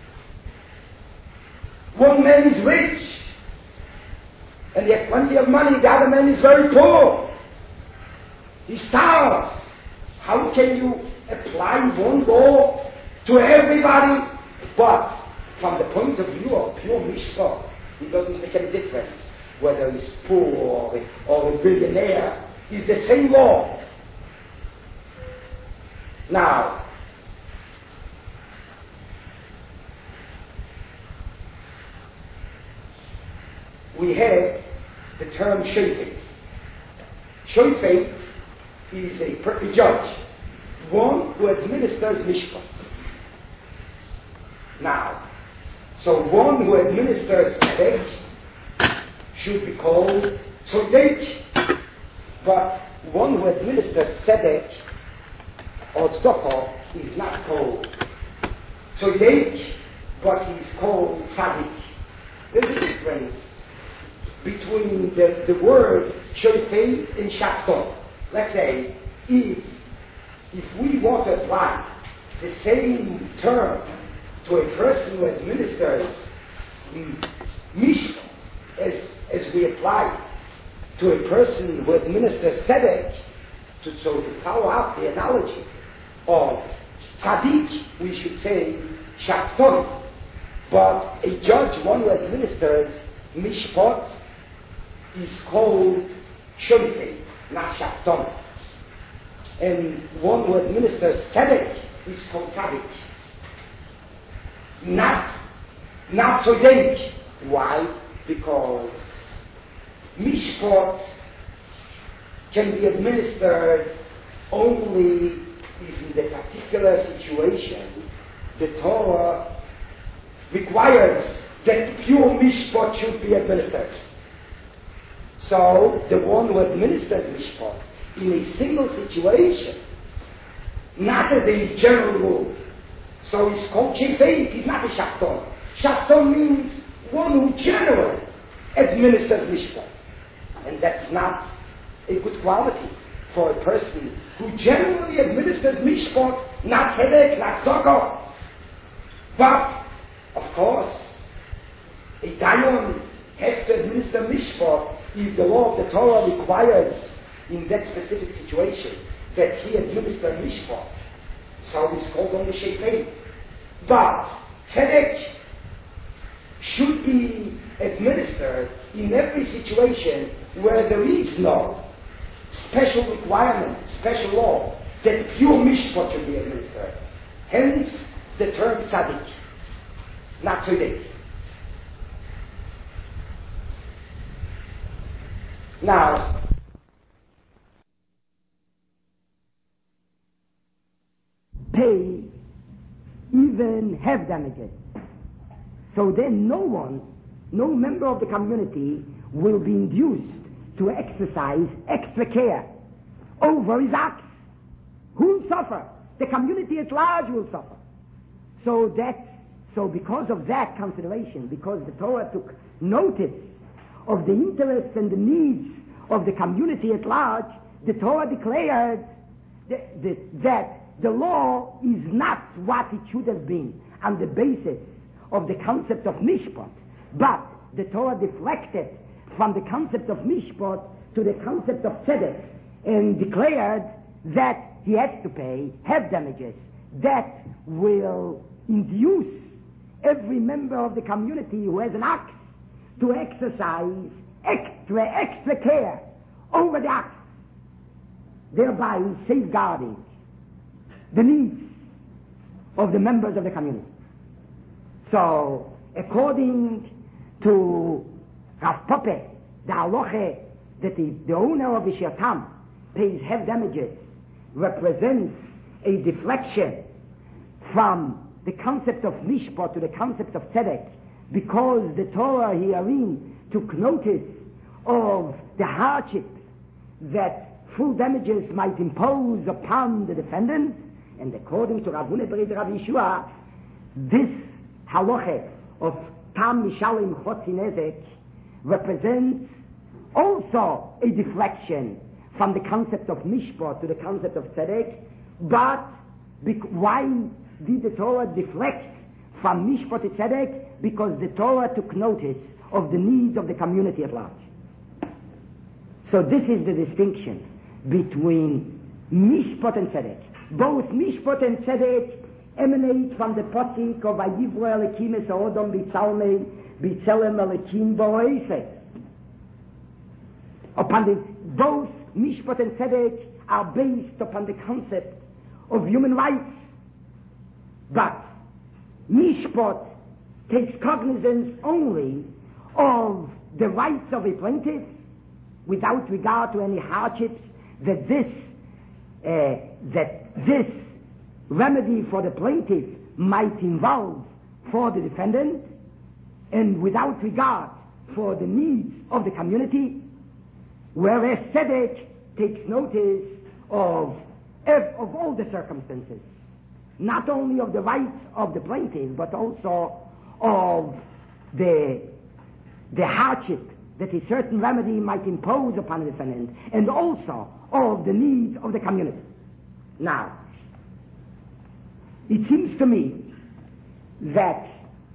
One man is rich, and he has plenty of money. The other man is very poor. He starves. How can you apply one law to everybody? But from the point of view of pure mishpat, it doesn't make any difference whether he's poor or a, or a billionaire. It's the same law. Now, we have the term shofet. Shofet is a perfect judge, one who administers mishpat. Now, so one who administers tzedek should be called tzodek, but one who administers tzedek or tzedakah is not called tzodek, but he is called tzadik. There's a difference between the, the word shofet and shafton. Let's say, if, if we want to apply the same term to a person who administers mishpat as, as we apply to a person who administers tzedek, to, so to follow up the analogy of tzaddik, we should say shafton. But a judge, one who administers mishpat, is called shofet, not shafton. And one who administers tzedek is called tzaddik, not not tzodek. Why? Because mishpat can be administered only if in the particular situation the Torah requires that pure mishpat should be administered. So, the one who administers mishpat in a single situation not as a general rule. So it's called Chefei, it's not a Shafton. Shafton means one who generally administers Mishpat. And that's not a good quality for a person who generally administers Mishpat, not Tzedek, not Zoko. But, of course, a Dayan has to administer Mishpat if the law of the Torah requires in that specific situation that he administer Mishpat. So it's called only Shefei. But Tzedek should be administered in every situation where there is no special requirement, special law, that pure Mishpat should be administered. Hence the term Tzadik, not Tzedek. Now, pay even have damages. So then no one, no member of the community will be induced to exercise extra care over his acts. Who will suffer? The community at large will suffer. So that, so because of that consideration, because the Torah took notice of the interests and the needs of the community at large, the Torah declared that, that, that the law is not what it should have been on the basis of the concept of Mishpat, but the Torah deflected from the concept of Mishpat to the concept of Tzedek and declared that he has to pay have damages that will induce every member of the community who has an axe to exercise extra, extra care over the axe, thereby safeguarding the needs of the members of the community. So, according to Rav Poppe, the halacha that the, the owner of the Shirtam pays have damages represents a deflection from the concept of Mishpat to the concept of Tzedek, because the Torah herein took notice of the hardship that full damages might impose upon the defendant, and according to Rav Huna Bered Rav Yeshua, this halacha of Tam Mishalim Chotzi Nezek represents also a deflection from the concept of Mishpat to the concept of Tzedek. But bec- why did the Torah deflect from Mishpat to Tzedek? Because the Torah took notice of the needs of the community at large. So this is the distinction between Mishpat and Tzedek. Both Mishpat and Tzedek emanate from the Pasuk of Vayivra Elokim es ha'odam b'tzalmei b'tzelem Elokim bo'oiseh. Upon the, both Mishpat and Tzedek are based upon the concept of human rights. But Mishpat takes cognizance only of the rights of a plaintiff without regard to any hardships that this uh, that this remedy for the plaintiff might involve for the defendant, and without regard for the needs of the community, whereas Tzedek takes notice of, of all the circumstances, not only of the rights of the plaintiff, but also of the, the hardship that a certain remedy might impose upon the defendant, and also of the needs of the community. Now, it seems to me that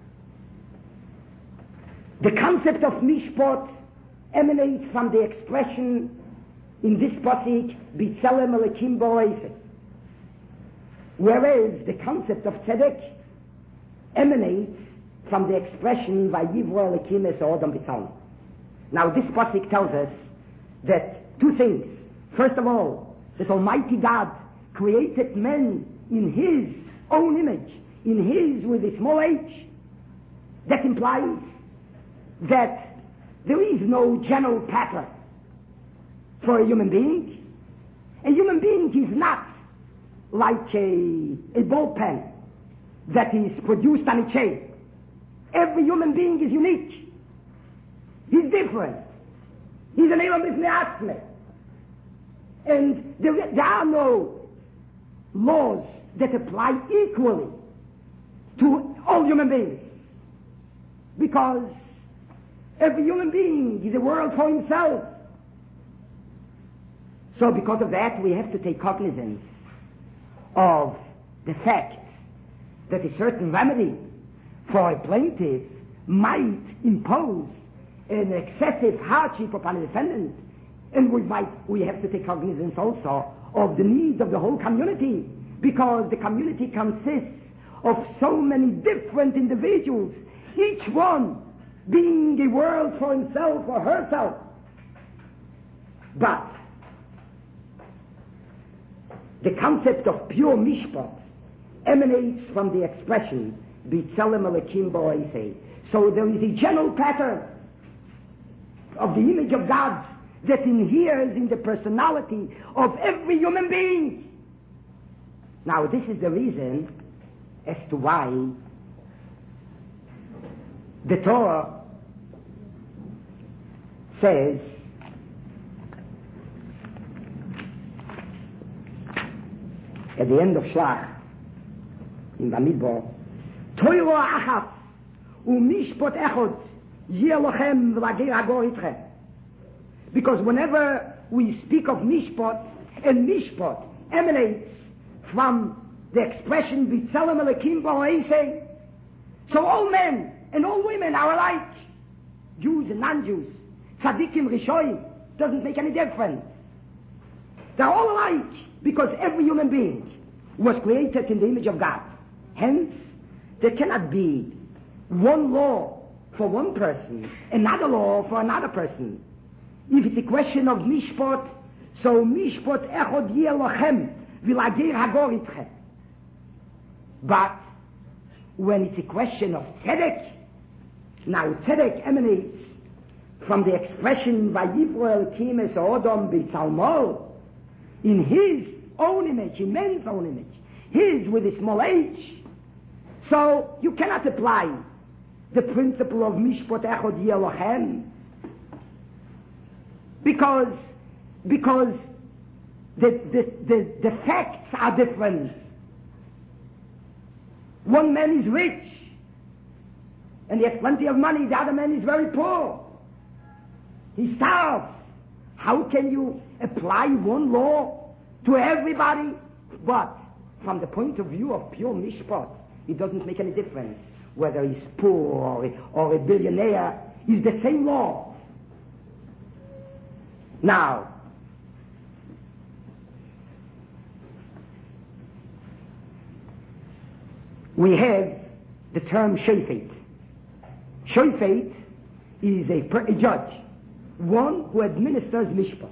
the concept of Mishpat emanates from the expression in this pasuk, B'tzelem Elokim bo'oiseh, whereas the concept of Tzedek emanates from the expression Vayivra Elokim es ha'odam b'tzalmei. Now this pasuk tells us that two things. First of all, that Almighty God created men in His own image, in His with a small h. That implies that there is no general pattern for a human being. A human being is not like a, a ball pen that is produced on a chain. Every human being is unique. He's different. He's an elam b'fnei atzmei. And there, there are no laws that apply equally to all human beings. Because every human being is a world for himself. So because of that, we have to take cognizance of the fact that a certain remedy for a plaintiff might impose an excessive hardship upon a defendant, and we might we have to take cognizance also of the needs of the whole community, because the community consists of so many different individuals, each one being a world for himself or herself. But the concept of pure mishpat emanates from the expression B'Tselem Elokim Bo'aseh. So there is a general pattern of the image of God that inheres in the personality of every human being. Now this is the reason as to why the Torah says at the end of Shlach in Bamidbar, Torah achat u'mishpat echad yeh lochem v'lagir hagor itchem. Because whenever we speak of mishpat, and mishpat emanates from the expression B'Tselem Elokim Bo'aseh, so all men and all women are alike, Jews and non-Jews, tzaddikim, rishoyim, doesn't make any difference. They're all alike because every human being was created in the image of God. Hence, there cannot be one law for one person, another law for another person. If it's a question of mishpat, so mishpat echod yeh lochem v'lagir hagor itchem. But when it's a question of tzedek, now tzedek emanates from the expression Vayivro Elokim es Odom b'Tzalmo, in his own image, in man's own image, his with a small h. So you cannot apply the principle of mishpat echod yeh lochem, because because the, the, the, the facts are different. One man is rich and he has plenty of money, the other man is very poor. He starves. How can you apply one law to everybody? But from the point of view of pure mishpat, it doesn't make any difference whether he's poor or a, or a billionaire. It's the same law. Now, we have the term shofet. Shofet is a, per, a judge, one who administers mishpat.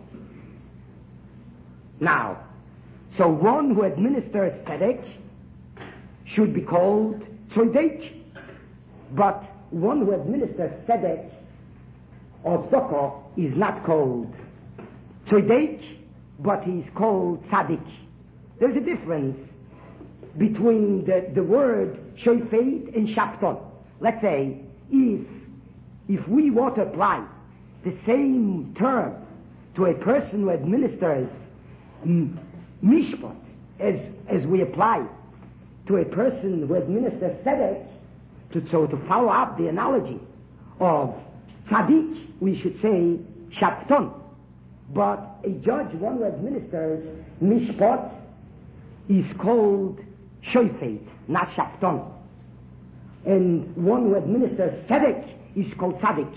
Now, so one who administers tzedek should be called tzodek, but one who administers tzedek or tzedakah is not called tzodek, but he is called tzaddik. There's a difference between the, the word shofet and shafton. Let's say if if we want to apply the same term to a person who administers mm, mishpat as as we apply to a person who administers tzedek, to so to follow up the analogy of tzaddik, we should say shafton. But a judge, one who administers mishpat, is called shofet, not shafton. And one who administers tzedek is called tzaddik,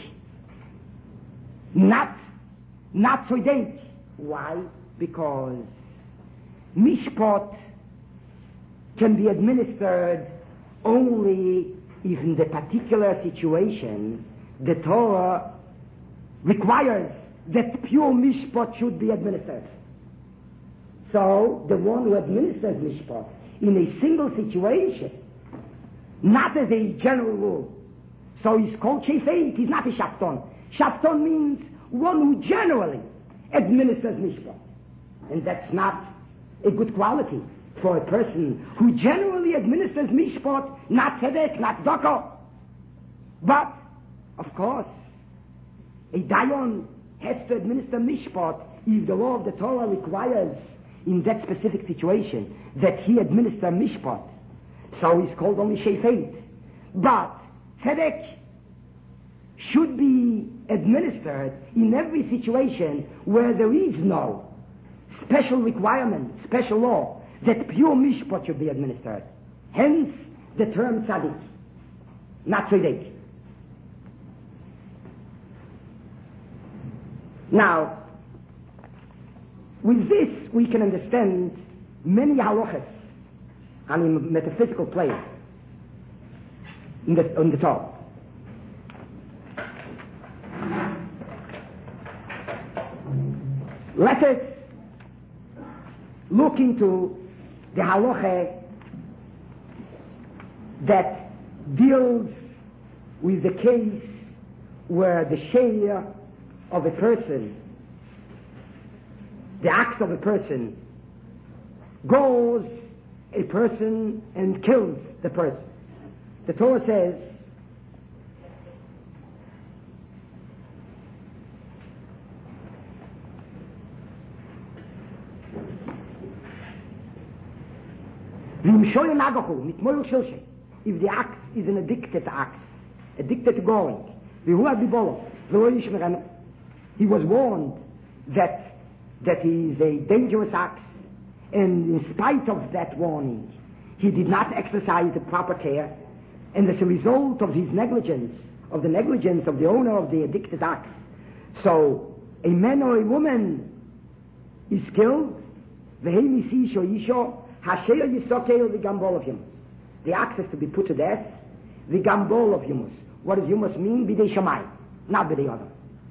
not not tzodek. Why? Because mishpat can be administered only if in the particular situation the Torah requires that pure mishpat should be administered. So the one who administers mishpat in a single situation, not as a general rule, so he's called shofet, he's not a shafton. Shafton means one who generally administers mishpat, and that's not a good quality for a person who generally administers mishpat, not tzedek, not tzedakah. But of course, a dayan has to administer mishpat if the law of the Torah requires in that specific situation that he administer mishpat, so he's called only shefet. But tzedek should be administered in every situation where there is no special requirement, special law, that pure mishpat should be administered. Hence the term tzaddik, not tzedek. Now, with this we can understand many halachas on a metaphysical plane in the, on the top. Let us look into the halacha that deals with the case where the share of a person, the act of a person, goes a person and kills the person. The Torah says, if the act is an addicted act, addicted to going, he was warned that that he is a dangerous act, and in spite of that warning, he did not exercise the proper care, and as a result of his negligence, of the negligence of the owner of the addicted act, so a man or a woman is killed. The axe is to be put to death. The gambol of humus. What does humus mean? Bidei Shammai, not bidei Adam.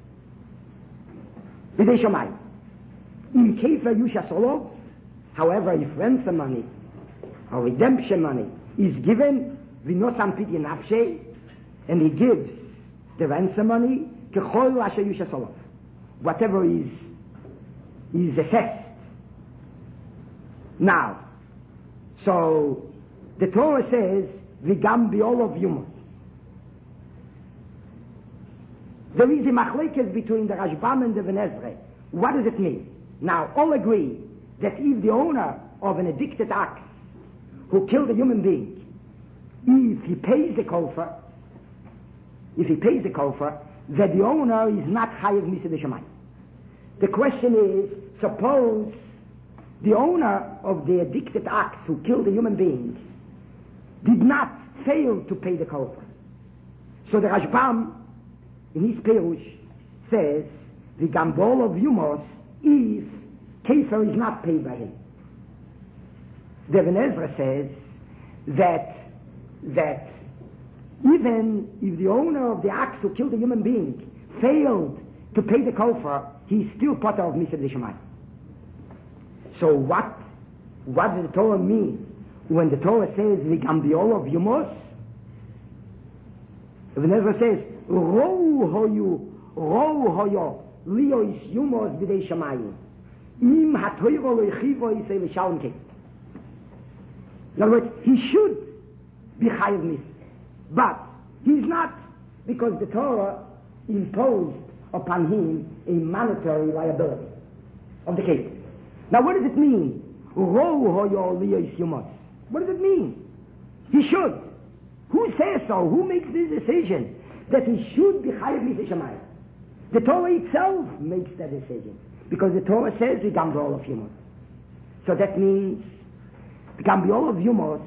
Bidei Shammai. In Kefer Yusha Solo, however, if ransom money or redemption money is given, Vinosam Pidya Nafshe, and he gives the ransom money, Kechol Asher Yusha Solo, whatever is is assessed. Now, so the Torah says, Vigam biol of humus. There is a machlekes between the Rashbam and the Ben Ezra. What does it mean? Now, all agree that if the owner of an addicted axe who killed a human being, if he pays the kofer, if he pays the kofer, that the owner is not chayav misa d'shamayim. The question is, suppose the owner of the addicted axe who killed a human being did not fail to pay the kofer. So the Rashbam, in his Perush, says the gambol of humos if kefer is not paid by him. The Ben Ezra says that that even if the owner of the axe who killed a human being failed to pay the kofer, he's still potter of Misa d'Shamayim. So what what does the Torah mean when the Torah says the gambiol of humos? The Ben Ezra says Rou hoyu, rou hoyo, lio is humos b'dei shamayim. Im hatoiro loichivo isei l'shalom kei. In other words, he should be chayav mis, but he's not, because the Torah imposed upon him a monetary liability of the case. Now, what does it mean? Rou hoyo, lio is humos. What does it mean? He should. Who says so? Who makes this decision that he should be chayav misa shamayim? The Torah itself makes that decision, because the Torah says the gambol of humos. So that means the gambol of humos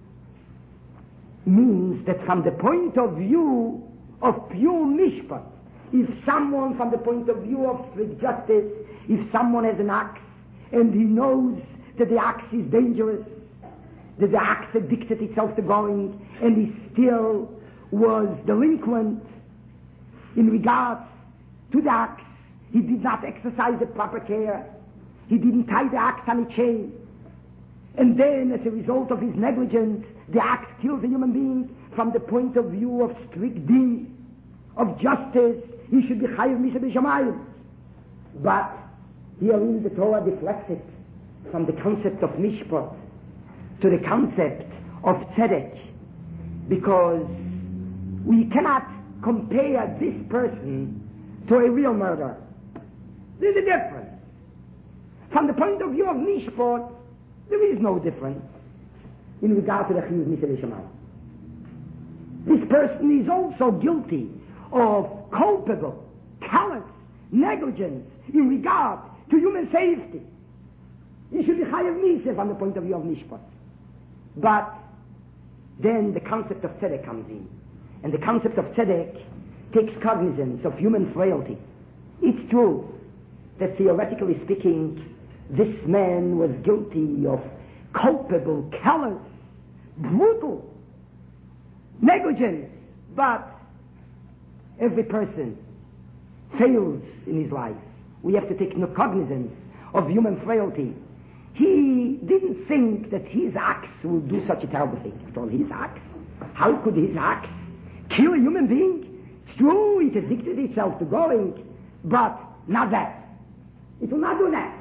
means that from the point of view of pure mishpat, if someone from the point of view of strict justice, if someone has an axe and he knows that the axe is dangerous, that the axe addicted itself to going, and he still was delinquent in regards to the axe, he did not exercise the proper care, he didn't tie the axe on a chain, and then as a result of his negligence, the axe kills a human being. From the point of view of strict din, of justice, he should be chayav misa b'shamayim. But herein the Torah deflects it from the concept of mishpat to the concept of tzedek, because we cannot compare this person to a real murderer. There's a difference. From the point of view of Mishpat, there is no difference in regard to the Chiyuv Mitzvah Shemayim. This person is also guilty of culpable, callous negligence in regard to human safety. He should be Chayav Mitzvah from the point of view of Mishpat. But then the concept of tzedek comes in. And the concept of tzedek takes cognizance of human frailty. It's true that theoretically speaking, this man was guilty of culpable, callous, brutal negligence. But every person fails in his life. We have to take no cognizance of human frailty. He didn't think that his axe would do such a terrible thing. After all, his axe? How could his axe kill a human being? It's true, it addicted itself to going, but not that. It will not do that.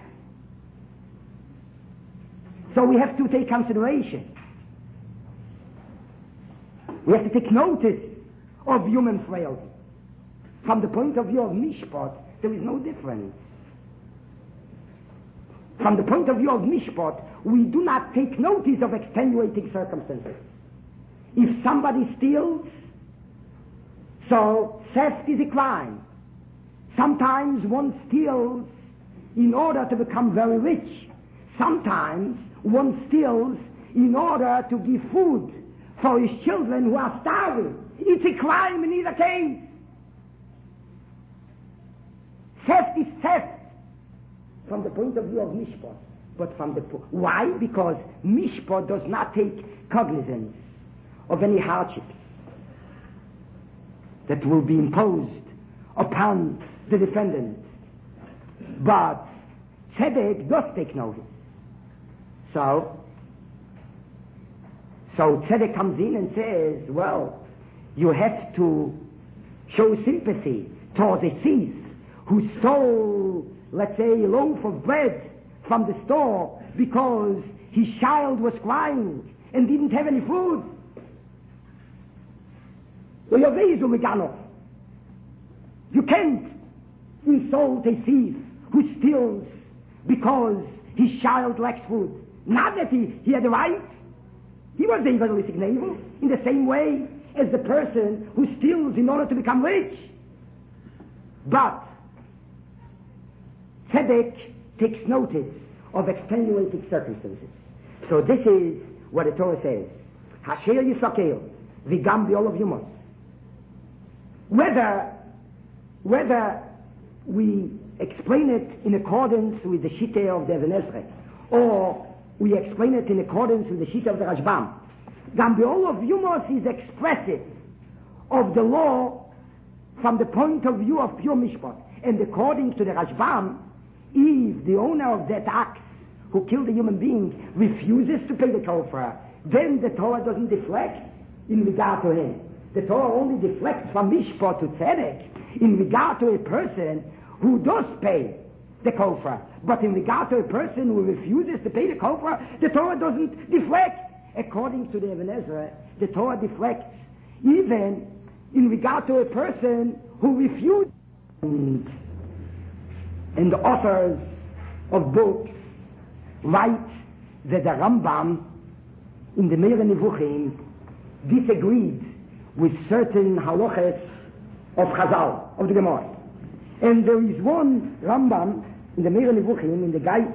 So we have to take consideration. We have to take notice of human frailty. From the point of view of Mishpat, there is no difference. From the point of view of Mishpat, we do not take notice of extenuating circumstances. If somebody steals, so theft is a crime. Sometimes one steals in order to become very rich. Sometimes one steals in order to give food for his children who are starving. It's a crime in either case. Theft is theft from the point of view of Mishpat. But from the po- why? Because Mishpat does not take cognizance of any hardships that will be imposed upon the defendant. But Tzedek does take notice. So, so Tzedek comes in and says, well, you have to show sympathy towards a thief who stole, let's say, a loaf of bread from the store because his child was crying and didn't have any food. You can't insult a thief who steals because his child lacks food. Not that he, he had the right. He was evenly signable in the same way as the person who steals in order to become rich. But Tzedek takes notice of extenuating circumstances. So this is what the Torah says. Hasher Yisakel, Vigam Biol of Yumos. Whether, whether we explain it in accordance with the Shittah of the Even Ezra, or we explain it in accordance with the Shittah of the Rashbam, Gam Biol of Yumos is expressive of the law from the point of view of pure Mishpat. And according to the Rashbam, if the owner of that axe who killed a human being refuses to pay the kofar, then the Torah doesn't deflect in regard to him. The Torah only deflects from Mishpat to Tzedek in regard to a person who does pay the kofar. But in regard to a person who refuses to pay the kofar, the Torah doesn't deflect. According to the Even Ezra, the Torah deflects even in regard to a person who refuses. And, and the authors of books write that the Rambam in the Meir Nevuchim disagreed with certain halachas of Chazal, of the Gemara. And there is one Rambam in the Meir Nevuchim, in the Guide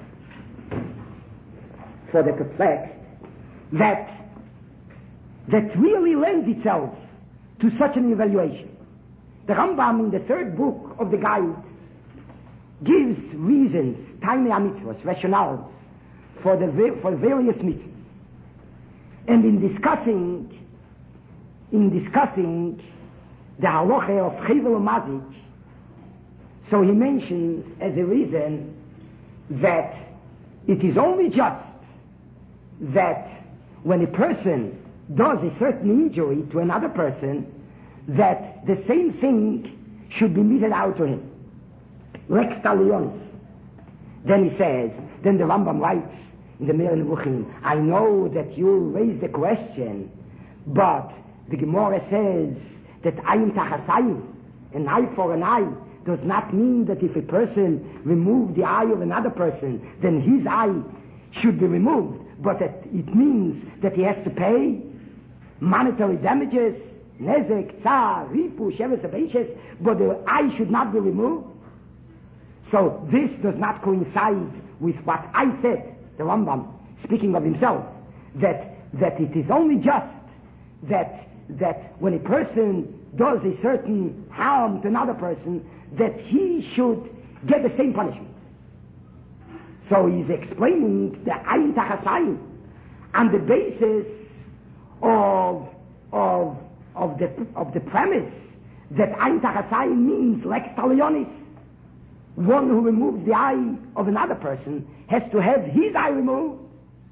for the Perplexed, that, that really lends itself to such an evaluation. The Rambam in the third book of the Guide gives reasons, Tainei HaMitzvos, rationales, for the for various mitzvahs. And in discussing in discussing the halacha of Chevel Umazik, so he mentions as a reason that it is only just that when a person does a certain injury to another person, that the same thing should be meted out to him. Lex talionis. Then he says, then the Rambam writes in the Meir Nevuchim, I know that you raise the question, but the Gemara says that ayim tachas ayim, an eye for an eye, does not mean that if a person removes the eye of another person, then his eye should be removed, but that it means that he has to pay monetary damages, nezek, tsar, rifu, sheves, abeishes, but the eye should not be removed. So this does not coincide with what I said, the Rambam, speaking of himself, that that it is only just that that when a person does a certain harm to another person, that he should get the same punishment. So he's explaining the Ayin Tachasayim on the basis of of of the of the premise that Ayin Tachasayim means lex talionis. One who removes the eye of another person has to have his eye removed.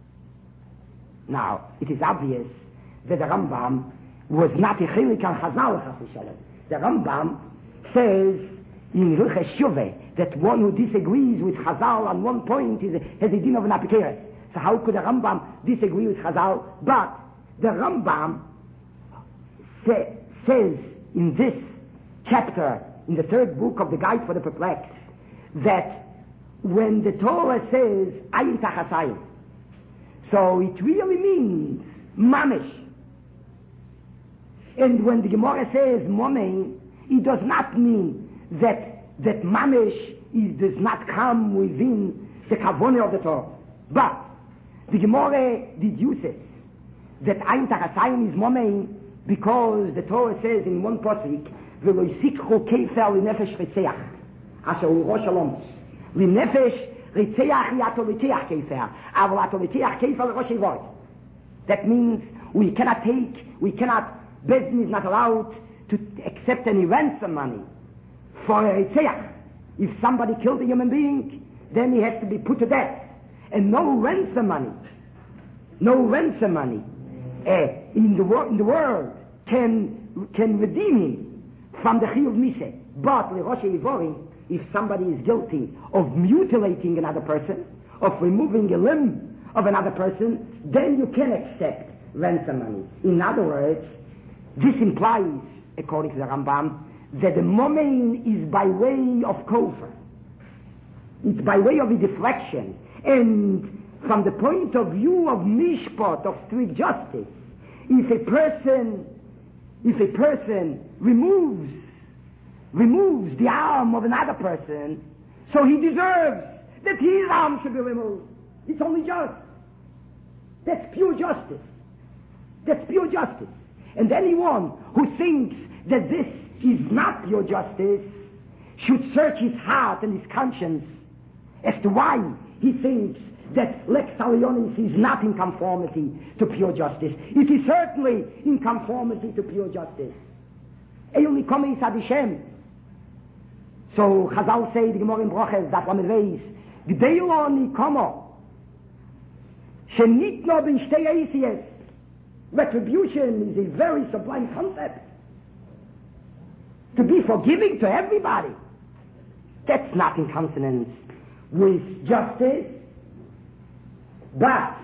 Now, it is obvious that the Rambam was not a chilik al Chazal. The Rambam says in Hilchos Shuvah that one who disagrees with Chazal on one point is a, has a din of an apikeret. So how could the Rambam disagree with Chazal? But the Rambam say, says in this chapter, in the third book of the Guide for the Perplexed, that when the Torah says Ayin Tachasayim, so it really means mamish. And when the Gemara says momein, it does not mean that that mamish is, does not come within the kavanah of the Torah. But the Gemara deduces that Ayin Tachasayim is momein because the Torah says in one pasuk, "V'lo yisikchu kefer linefesh ritzeach." Asher hu rosh halomos. Linefesh ritzeach yato ritzeach kefer. Aval yato ritzeach kefer rosh hivot. That means we cannot take, we cannot, Bezdin is not allowed to accept any ransom money for a ritzeach. If somebody killed a human being, then he has to be put to death. And no ransom money, no ransom money uh, in, the wor- in the world can, can redeem him from the chiyuv miseh. But l'rosh hivorim, if somebody is guilty of mutilating another person, of removing a limb of another person, then you can accept ransom money. In other words, this implies, according to the Rambam, that the momein is by way of kofar. It's by way of a deflection. And from the point of view of mishpat, of strict justice, if a person, if a person removes removes the arm of another person, so he deserves that his arm should be removed. It's only just. That's pure justice. That's pure justice. And anyone who thinks that this is not pure justice should search his heart and his conscience as to why he thinks that lex talionis is not in conformity to pure justice. It is certainly in conformity to pure justice. Eili kome is adishem. So Chazal say, the Gemara in Broches, that one ways, Gdeilo ni komo, shenitno bin shtei eisies. Retribution is a very sublime concept. To be forgiving to everybody. That's not in consonance with justice. But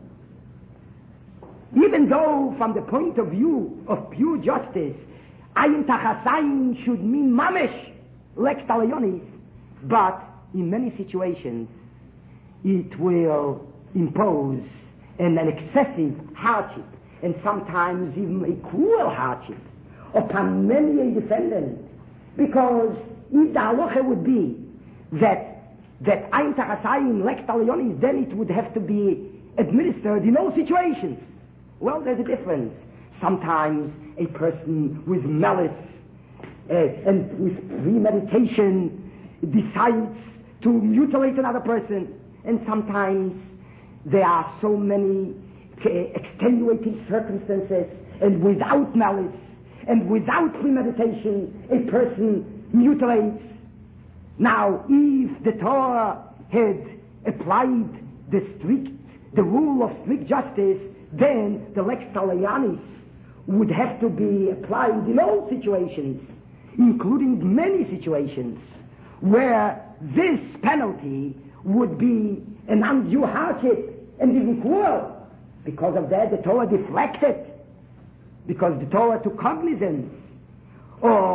even though from the point of view of pure justice, Ayin Tachasayim should mean mamish, lex talionis, but in many situations it will impose an, an excessive hardship, and sometimes even a cruel hardship upon many a defendant, because if the halacha would be that that Ayin Tachasayim lex talionis, then it would have to be administered in all situations. Well, there's a difference. Sometimes a person with malice uh, and with premeditation decides to mutilate another person, and sometimes there are so many uh, extenuating circumstances, and without malice and without premeditation a person mutilates. Now, if the Torah had applied the strict, the rule of strict justice, then the lex talionis would have to be applied in all situations, including many situations where this penalty would be an undue hardship and even cruel. Because of that, the Torah deflected, because the Torah took cognizance of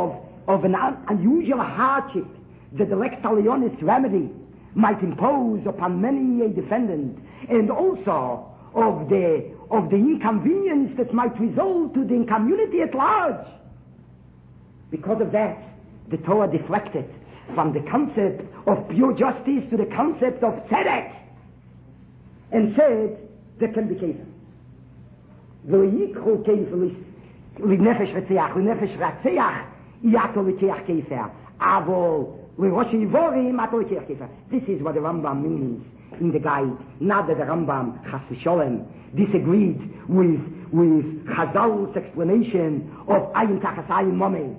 of an un- unusual hardship that the lex talionis remedy might impose upon many a defendant, and also of the of the inconvenience that might result to the community at large. Because of that, the Torah deflected from the concept of pure justice to the concept of tzedek, and said there can be cases. V'yikhu kefer l'nefesh ratzeach, l'nefesh ratzeach, yato l'keach kefer, avol l'rosh yivorim, ato l'keach kefer. This is what the Rambam means in the guide. Not that the Rambam, chas v'sholem, disagreed with with Chazal's explanation of ayin tachas ayin momei.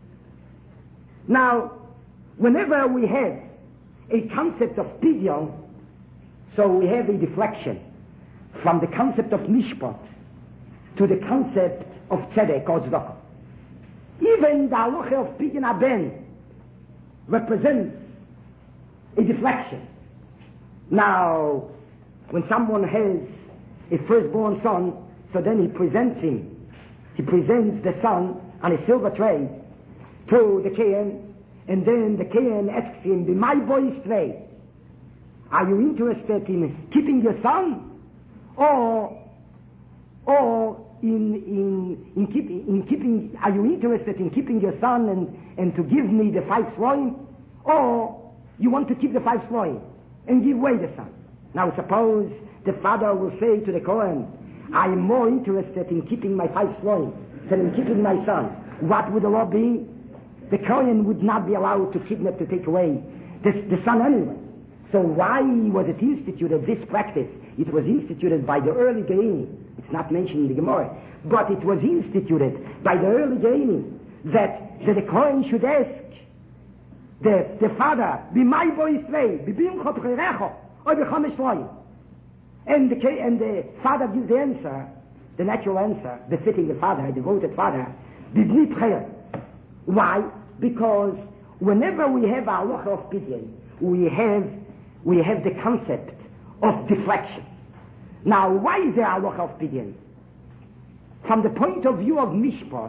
Now, whenever we have a concept of pidyon, so we have a deflection from the concept of mishpat to the concept of tzedek or tzedakah. Even the halacha of pidyon haben represents a deflection. Now, when someone has a firstborn son, so then he presents him, he presents the son on a silver tray to the Kohen, and then the Kohen asks him, "Be my boy's tray, are you interested in keeping your son, or, or in in in keeping in keeping? Are you interested in keeping your son and and to give me the five sloim, or you want to keep the five sloim and give away the son?" Now, suppose the father will say to the Kohen, "I am more interested in keeping my five sloim than in keeping my son." What would the law be? The Kohen would not be allowed to kidnap, to take away the, the son anyway. So why was it instituted, this practice? It was instituted by the early Gehinim. It's not mentioned in the Gemara, but it was instituted by the early Gehinim that, that the Kohen should ask the, the father, "Be my boy's way, be bimchot cherecho, or be chomesh loyim." And the, and the father gives the answer, the natural answer, befitting the father, a devoted father, "B'bnit cher." Why? Because whenever we have our halacha of pidyon, we have we have the concept of deflection. Now, why is there halacha of pidyon? From the point of view of mishpat,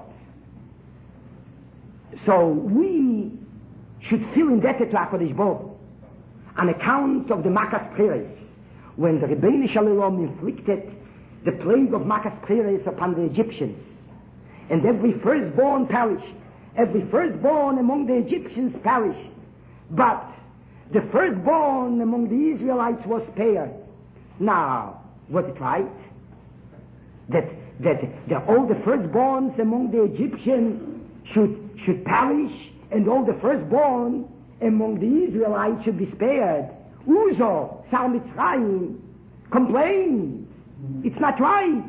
so we should feel indebted to HaKadosh Baruch Hu on account of the Makas Peres, when the Rebbeinu Shalom inflicted the plague of Makas Peres upon the Egyptians, and every firstborn perished. Every firstborn among the Egyptians perished, but the firstborn among the Israelites was spared. Now, was it right that that the, all the firstborns among the Egyptians should should perish, and all the firstborn among the Israelites should be spared? Uzo, Sar Mitzrayim, complained. It's not right.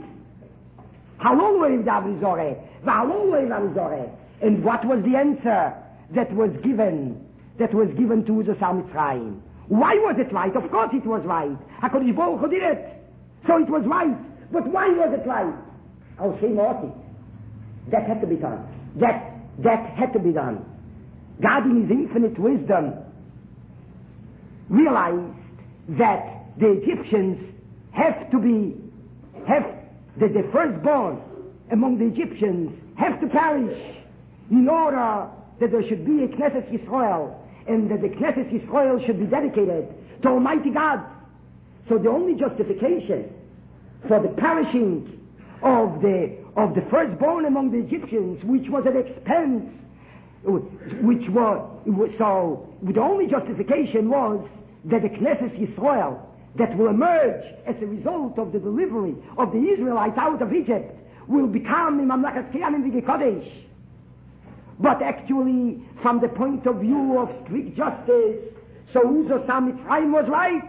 And what was the answer that was given, that was given to Uzo Sar Mitzrayim? Why was it right? Of course it was right. HaKadosh Baruch Hu did it. So it was right. But why was it right? I'll say more. That had to be done. That, that had to be done. God in His infinite wisdom realized that the Egyptians have to be, have, that the firstborn among the Egyptians have to perish in order that there should be a Knesset Yisrael, and that the Knesset Yisrael should be dedicated to Almighty God. So the only justification for the perishing of the of the firstborn among the Egyptians, which was at expense, which was, so the only justification was that the Knesset Yisrael that will emerge as a result of the delivery of the Israelites out of Egypt will become in Mamlachat Kiyamim V'Kodesh. But actually, from the point of view of strict justice, so Uzo Sar Mitzrayim was right.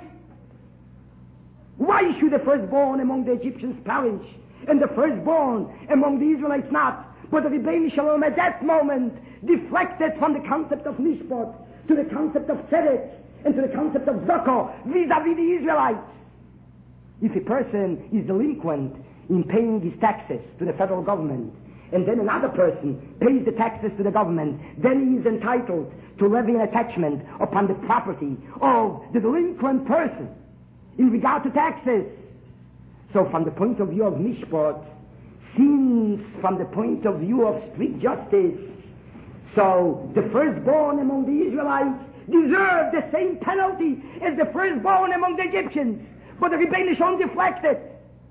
Why should the firstborn among the Egyptians perish, and the firstborn among the Israelites not? But the Rebbeinu Shalom at that moment deflected from the concept of Mishpat to the concept of Tzedek and to the concept of Zoko vis-a-vis the Israelites. If a person is delinquent in paying his taxes to the federal government, and then another person pays the taxes to the government, then he is entitled to levy an attachment upon the property of the delinquent person in regard to taxes. So from the point of view of Mishpat, since from the point of view of strict justice, So the firstborn among the Israelites deserved the same penalty as the firstborn among the Egyptians. But the Rebbeinu Shalom deflected.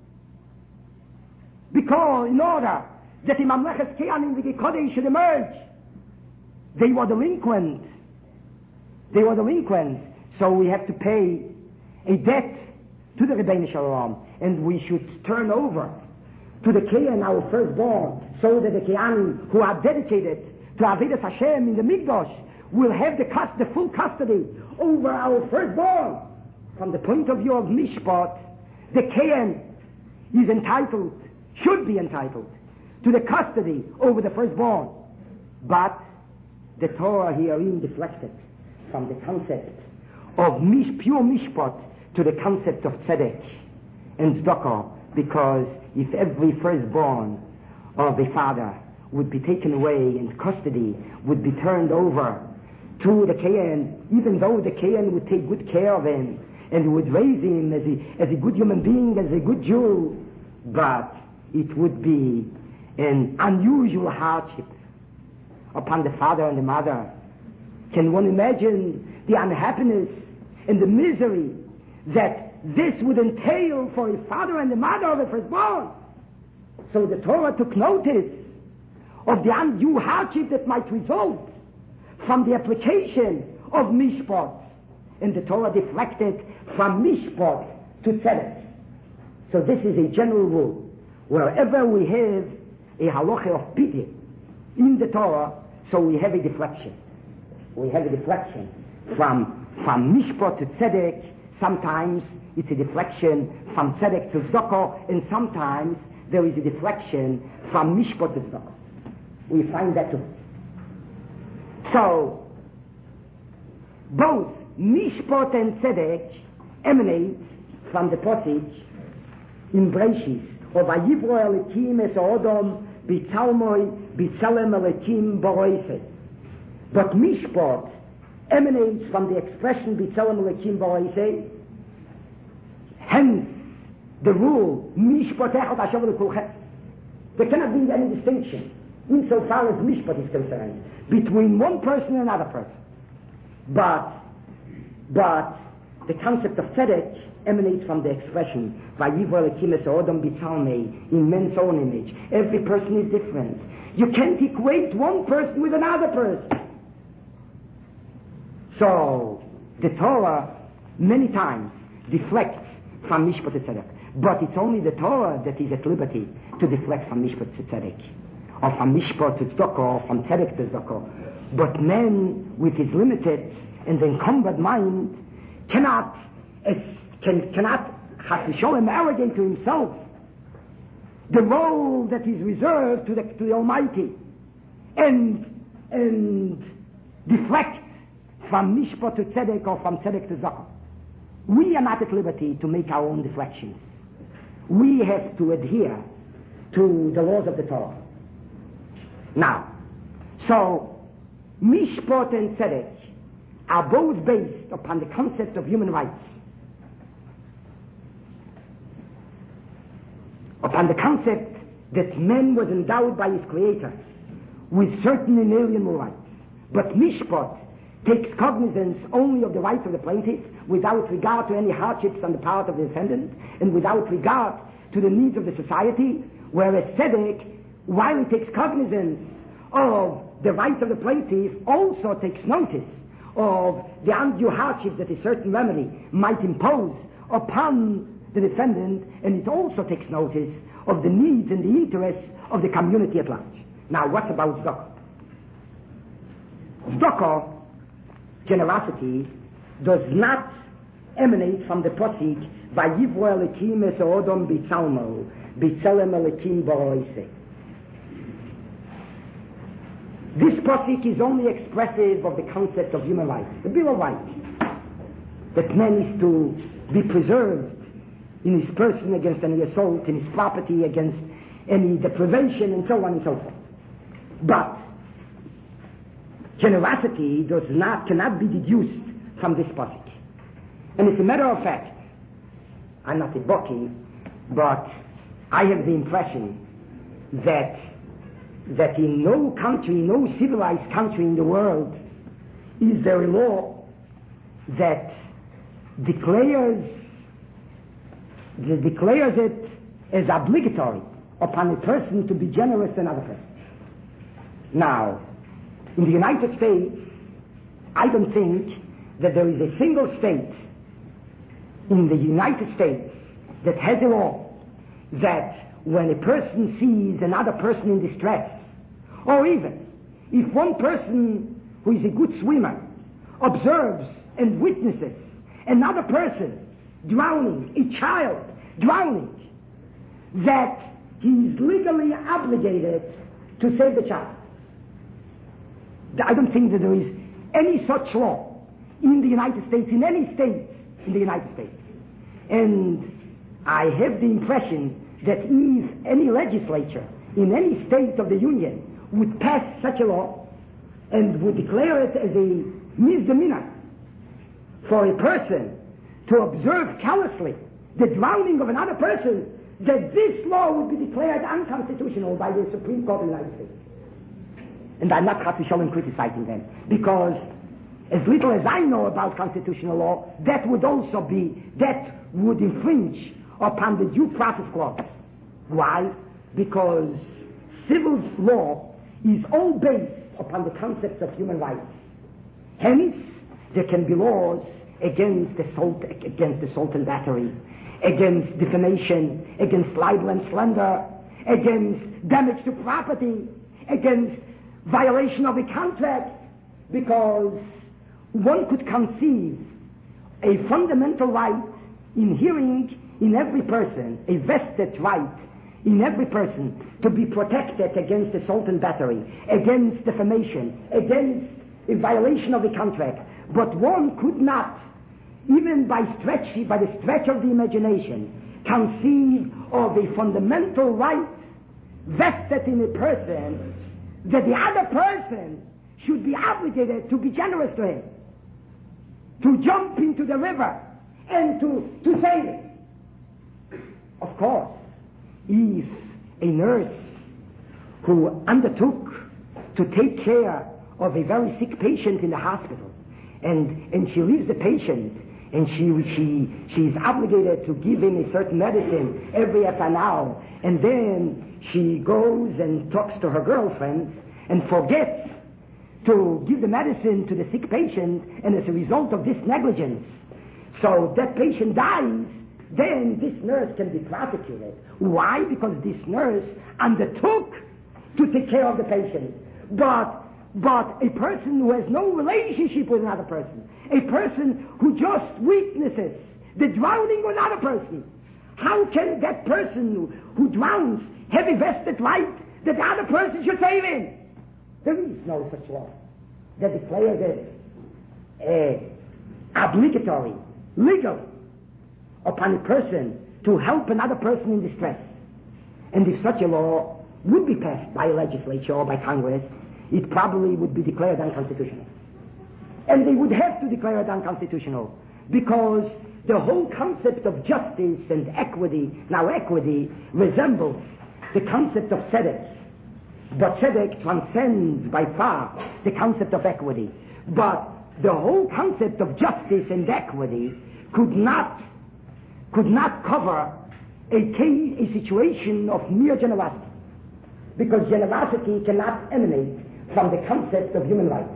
Because in order that the Mamleches Kehanim and the Kodesh should emerge, they were delinquent. They were delinquent. So we have to pay a debt to the Rebbeinu Shalom, and we should turn over to the Kehan, our firstborn, so that the Kehanim who are dedicated to Avodas Hashem in the Mikdash will have the, cust- the full custody over our firstborn. From the point of view of Mishpat, the Kehan is entitled, should be entitled, to the custody over the firstborn. But the Torah herein deflected from the concept of mish, pure Mishpat to the concept of Tzedek and Tzedakah, because if every firstborn of a father would be taken away and custody would be turned over to the Kehan, even though the Kehan would take good care of him and would raise him as a, as a good human being, as a good Jew, but it would be an unusual hardship upon the father and the mother. Can one imagine the unhappiness and the misery that this would entail for a father and the mother of a firstborn? So the Torah took notice of the undue hardship that might result from the application of Mishpat, and the Torah deflected from Mishpat to Tzedek. So this is a general rule. Wherever we have a halacha of pity in the Torah, so we have a deflection. We have a deflection from, from Mishpat to Tzedek. Sometimes it's a deflection from Tzedek to Tzedakah, and sometimes there is a deflection from Mishpat to Tzedakah. We find that too. So, both Mishpat and Tzedek emanate from the passage in Breshis of Vayivro Elikim es Odom B'Tzalmoi B'Tzalem Elikim B'Roisei. But Mishpat emanates from the expression B'Tzalem Elikim B'Roisei. Hence, the rule Mishpat Echad Hashem L'Kulchem. There cannot be any distinction, insofar as Mishpat is concerned, between one person and another person. But, but the concept of Tzedek emanates from the expression Vayivro Elikim es Odom B'Tzalmei, in man's own image. Every person is different. You can't equate one person with another person. So the Torah many times deflects from Mishpat to Tzedek, but it's only the Torah that is at liberty to deflect from Mishpat to Tzedek, or from Mishpat to Tzedakah, or from Tzedek to Tzedakah. But man, with his limited and encumbered mind, cannot can, cannot have to show him arrogant to himself the role that is reserved to the, to the Almighty, and and deflect from Mishpat to Tzedek or from Tzedek to Tzedakah. We are not at liberty to make our own deflections. We have to adhere to the laws of the Torah. Now, so Mishpat and Tzedek are both based upon the concept of human rights, upon the concept that man was endowed by his Creator with certain inalienable rights. But Mishpat takes cognizance only of the rights of the plaintiff, without regard to any hardships on the part of the defendant, and without regard to the needs of the society, whereas Tzedek, while he takes cognizance of the rights of the plaintiff, also takes notice of the undue hardship that a certain remedy might impose upon the defendant, and it also takes notice of the needs and the interests of the community at large. Now, what about Tzedakah? Tzedakah, generosity, does not emanate from the posik Vayivro Elikim es Odom B'Tzalmo B'Tzalem Elikim B'Roisei. This posik is only expressive of the concept of human rights, the Bill of Rights, that man is to be preserved in his person against any assault, in his property against any deprivation, and so on and so forth. But generosity does not, cannot be deduced from this posik. And as a matter of fact, I'm not a Boki, but I have the impression that that in no country, no civilized country in the world, is there a law that declares, that declares it as obligatory upon a person to be generous to another person. Now, in the United States, I don't think that there is a single state in the United States that has a law that when a person sees another person in distress, or even if one person who is a good swimmer observes and witnesses another person drowning, a child drowning, that he is legally obligated to save the child. I don't think that there is any such law in the United States, in any state in the United States. And I have the impression that if any legislature in any state of the Union would pass such a law and would declare it as a misdemeanor for a person to observe callously the drowning of another person, that this law would be declared unconstitutional by the Supreme Court of the United States. And I'm not Chas criticizing them, because as little as I know about constitutional law, that would also be, that would infringe upon the due process clause. Why? Because civil law is all based upon the concepts of human rights. Hence, there can be laws against assault, against assault and battery, against defamation, against libel and slander, against damage to property, against violation of a contract, because one could conceive a fundamental right inherent in every person, a vested right in every person to be protected against assault and battery, against defamation, against a violation of a contract. But one could not, even by stretch, by the stretch of the imagination, conceive of a fundamental right vested in a person that the other person should be obligated to be generous to him, to jump into the river and to, to save it. Of course, if a nurse who undertook to take care of a very sick patient in the hospital, and, and she leaves the patient, and she, she, she is obligated to give him a certain medicine every half an hour, and then she goes and talks to her girlfriend and forgets to give the medicine to the sick patient, and as a result of this negligence, so that patient dies, then this nurse can be prosecuted. Why? Because this nurse undertook to take care of the patient. But, but a person who has no relationship with another person, a person who just witnesses the drowning of another person, how can that person who drowns have a vested right that the other person should save him? There is no such law that declares it uh, obligatory, legal, upon a person to help another person in distress. And if such a law would be passed by a legislature or by Congress, it probably would be declared unconstitutional. And they would have to declare it unconstitutional, because the whole concept of justice and equity, now equity resembles the concept of tzedek, but tzedek transcends by far the concept of equity. But the whole concept of justice and equity could not could not cover a case, a situation of mere generosity, because generosity cannot emanate from the concept of human rights.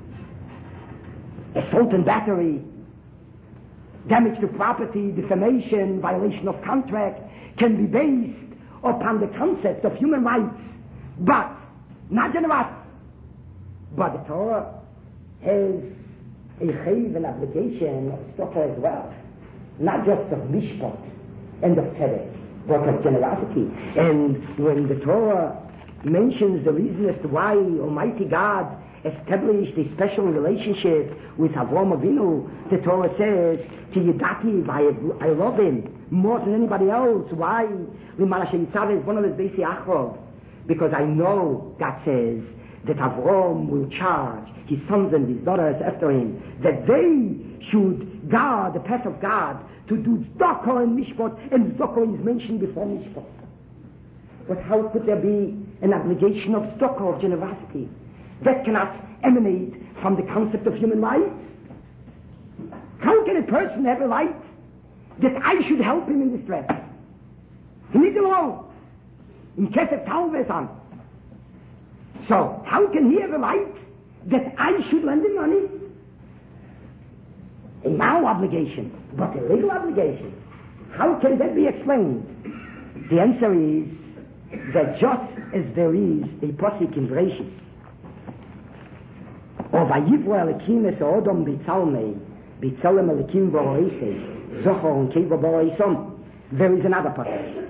Assault and battery, damage to property, defamation, violation of contract can be based upon the concept of human rights, but not generosity. But the Torah has a chayv, an obligation of stocker as well, not just of mishpat and of tzedek, but of generosity. And when the Torah mentions the reason as to why Almighty God established a special relationship with Avraham Avinu, the Torah says, Ki yidati, I love him more than anybody else. Why? Because I know, God says, that Avraham will charge his sons and his daughters after him, that they should guard the path of God, to do tzedakah and mishpat, and tzedakah is mentioned before mishpat. But how could there be an obligation of stock or of generosity. That cannot emanate from the concept of human rights. How can a person have a right that I should help him in distress? He needs a loan. In Kesef Talvesan. So, how can he have a right that I should lend him money? A moral obligation, but a legal obligation. How can that be explained? The answer is that just as there is a posik in Bereshit, or vayivro Elokim es Odom bitzalmei, bitzalem Elokim v'roisei, zochor and keva b'roisom, there is another posik.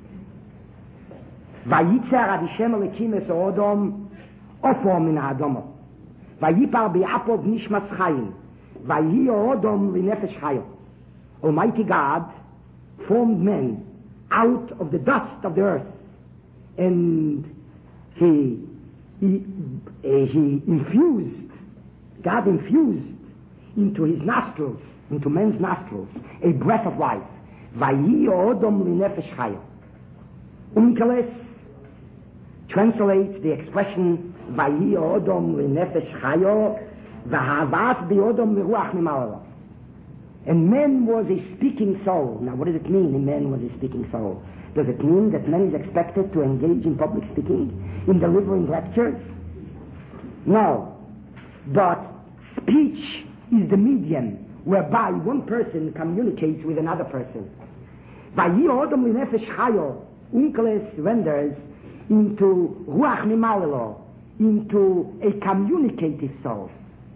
Vayitzer ad Hashem Elokim es Odom ofo min ha'adomo, vayipar bi'apov nishmas chayim, vayi Odom linefesh chayo. Almighty God formed men out of the dust of the earth, and he, he, uh, he infused, God infused into his nostrils, into men's nostrils, a breath of life. Vayi Odom linefesh chayo. Unkeles translates the expression Vayi Odom linefesh chayo, v'havat bi Odom miruach mimalala. And man was a speaking soul. Now, what does it mean, a man was a speaking soul? Does it mean that man is expected to engage in public speaking, in delivering lectures? No. But speech is the medium whereby one person communicates with another person. Vayi Odom linefesh chayo, Unkeles renders into ruach mimalalo, into a communicative soul.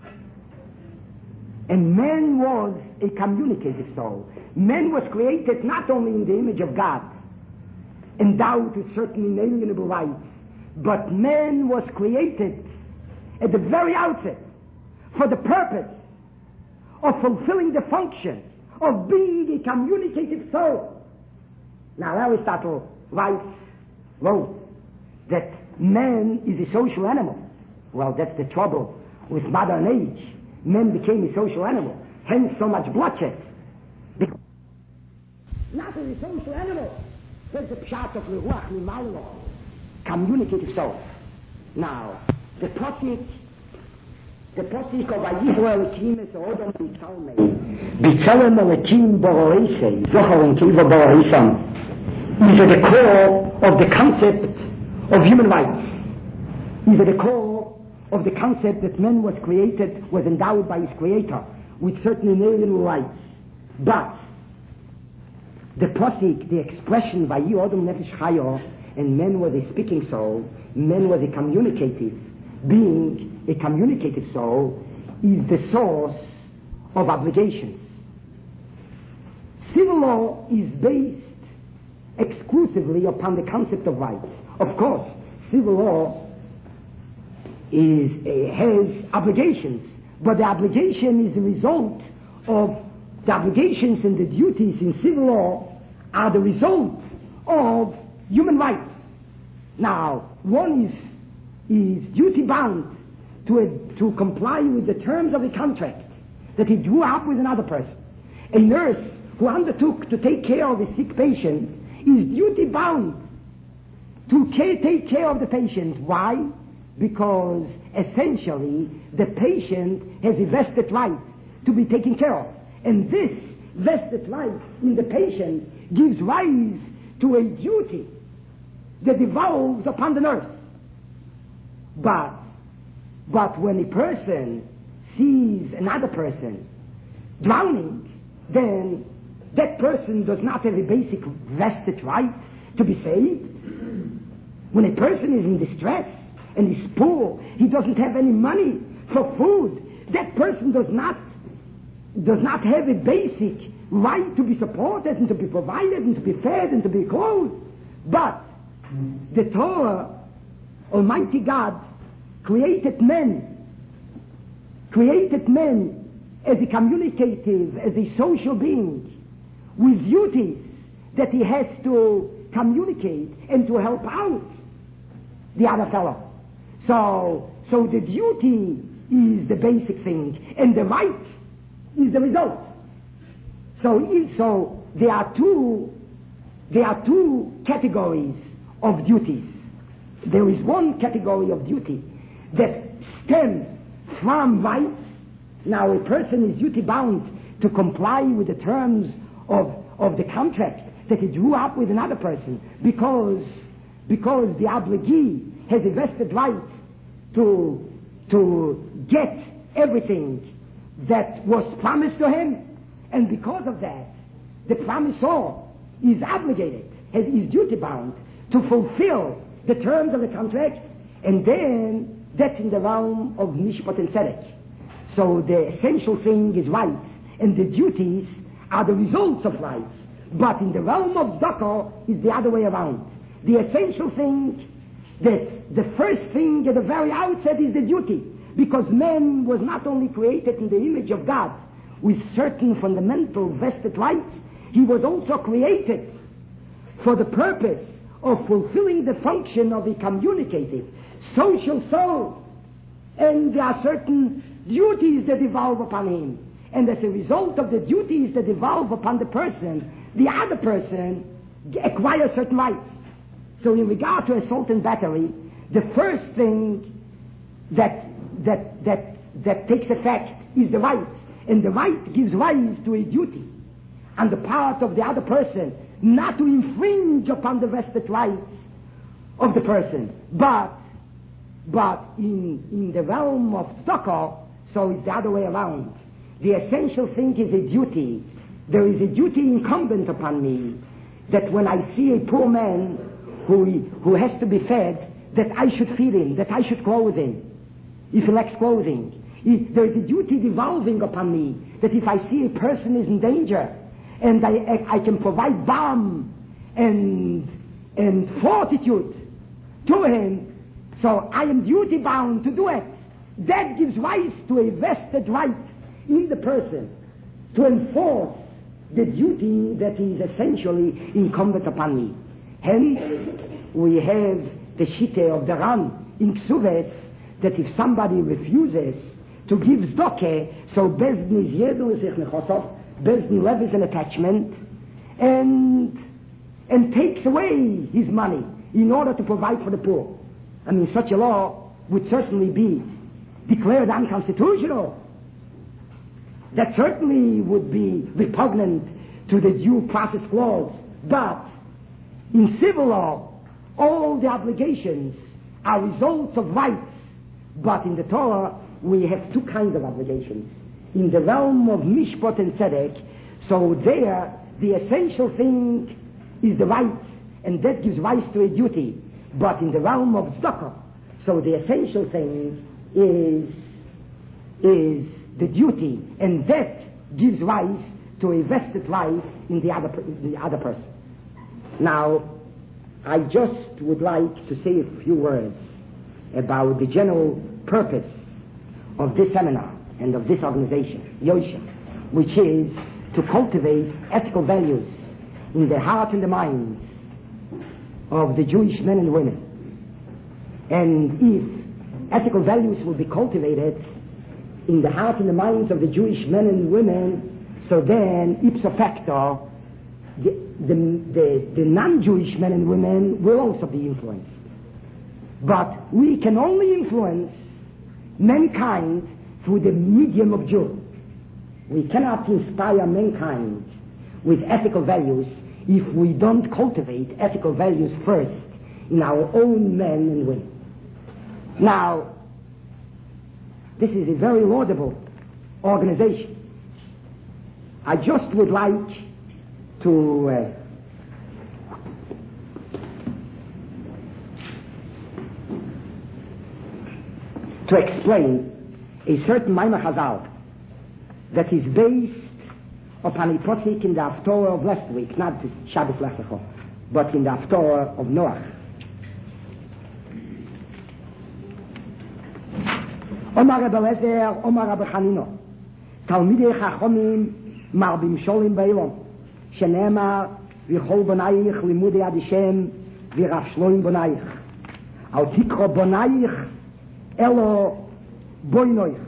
And man was a communicative soul. Man was created not only in the image of God, endowed with certain inalienable rights, but man was created at the very outset for the purpose of fulfilling the function of being a communicative soul. Now Aristotle writes, wrote, that man is a social animal. Well, that's the trouble with modern age. Man became a social animal, hence so much bloodshed. Because not as a social animal, there's the pshat of Leruach Mimallo, communicative soul. Now, the posik, the posik of Vayivro Elokim es Odom bitzalmei, bitzalem Elokim boroisei, zochor and keva boroisam, is at the core of the concept of human rights. Is at the core of the concept that man was created, was endowed by his creator with certain inalienable rights. But the posik, the expression Vayi Odom nefesh chayo, and man was a speaking soul, man was a communicative being, a communicative soul, is the source of obligations. Civil law is based exclusively upon the concept of rights. Of course, civil law is uh, has obligations, but the obligation is the result of the obligations and the duties in civil law are the result of human rights. Now, one is is duty bound to a, to comply with the terms of a contract that he drew up with another person. A nurse who undertook to take care of a sick patient is duty bound to care, take care of the patient. Why? Because essentially the patient has a vested right to be taken care of. And this vested right in the patient gives rise to a duty that devolves upon the nurse. But, but when a person sees another person drowning, then that person does not have a basic vested right to be saved. When a person is in distress, and he's poor, he doesn't have any money for food, that person does not does not have a basic right to be supported and to be provided and to be fed and to be clothed. But the Torah, Almighty God, created men, created men as a communicative, as a social being, with duties that he has to communicate and to help out the other fellow. So, so the duty is the basic thing, and the right is the result. So, so there are two, there are two categories of duties. there is one category of duty that stems from rights. Now, a person is duty bound to comply with the terms of, of the contract that he drew up with another person because, because the obligee has a vested right to, to get everything that was promised to him. And because of that, the promisor is obligated, has, is duty bound to fulfill the terms of the contract, and then that's in the realm of mishpat and tzedek. So the essential thing is rights, and the duties are the results of rights. But in the realm of tzedakah is the other way around. The essential thing, that the first thing at the very outset is the duty, because man was not only created in the image of God with certain fundamental vested rights, he was also created for the purpose of fulfilling the function of a communicative, social soul. And there are certain duties that devolve upon him. And as a result of the duties that devolve upon the person, the other person acquires certain rights. So in regard to assault and battery, the first thing that, that, that, that takes effect is the right. And the right gives rise to a duty on the part of the other person not to infringe upon the vested rights of the person. But, but in, in the realm of tzedakah, so it's the other way around. The essential thing is a duty. There is a duty incumbent upon me that when I see a poor man who, who has to be fed, that I should feed him, that I should clothe him, if he lacks clothing. If there is a duty devolving upon me that if I see a person is in danger and I, I, I can provide balm and, and fortitude to him, so I am duty bound to do it. That gives rise to a vested right in the person to enforce the duty that is essentially incumbent upon me. Hence, we have the Shitte of the Ran in Ksuves, that if somebody refuses to give tzedakah, so Bezdin is Yedu sich nechosov, Bezdin levies an attachment and, and takes away his money in order to provide for the poor. I mean, such a law would certainly be declared unconstitutional. That certainly would be repugnant to the due process clause. But in civil law, all the obligations are results of rights. But in the Torah, we have two kinds of obligations. In the realm of mishpat and tzedek, so there, the essential thing is the right, and that gives rise to a duty. But in the realm of tzedakah, so the essential thing is, is the duty, and that gives rise to a vested right in the other, the other person. Now, I just would like to say a few words about the general purpose of this seminar and of this organization, Yosha, which is to cultivate ethical values in the heart and the minds of the Jewish men and women. And if ethical values will be cultivated in the heart and the minds of the Jewish men and women, so then, ipso facto, the, the, the, the non-Jewish men and women will also be influenced. But we can only influence mankind through the medium of Jew. We cannot inspire mankind with ethical values if we don't cultivate ethical values first in our own men and women. Now, this is a very laudable organization. I just would like to uh, to explain a certain Maimar Chazal that is based upon a posik in the Haftorah of last week, not Shabbos Lech Lecho, but in the Haftorah of Noach. Omar Rebbe Lezer, Omar Rebbe Chanino, Talmidei Chachomim Marbim Sholim Beilom, Shenemar V'chol Bonaich Limudei Ad Hashem V'Rav Shloim Bonaich, Al Tikro Bonaich Elo Boinoich.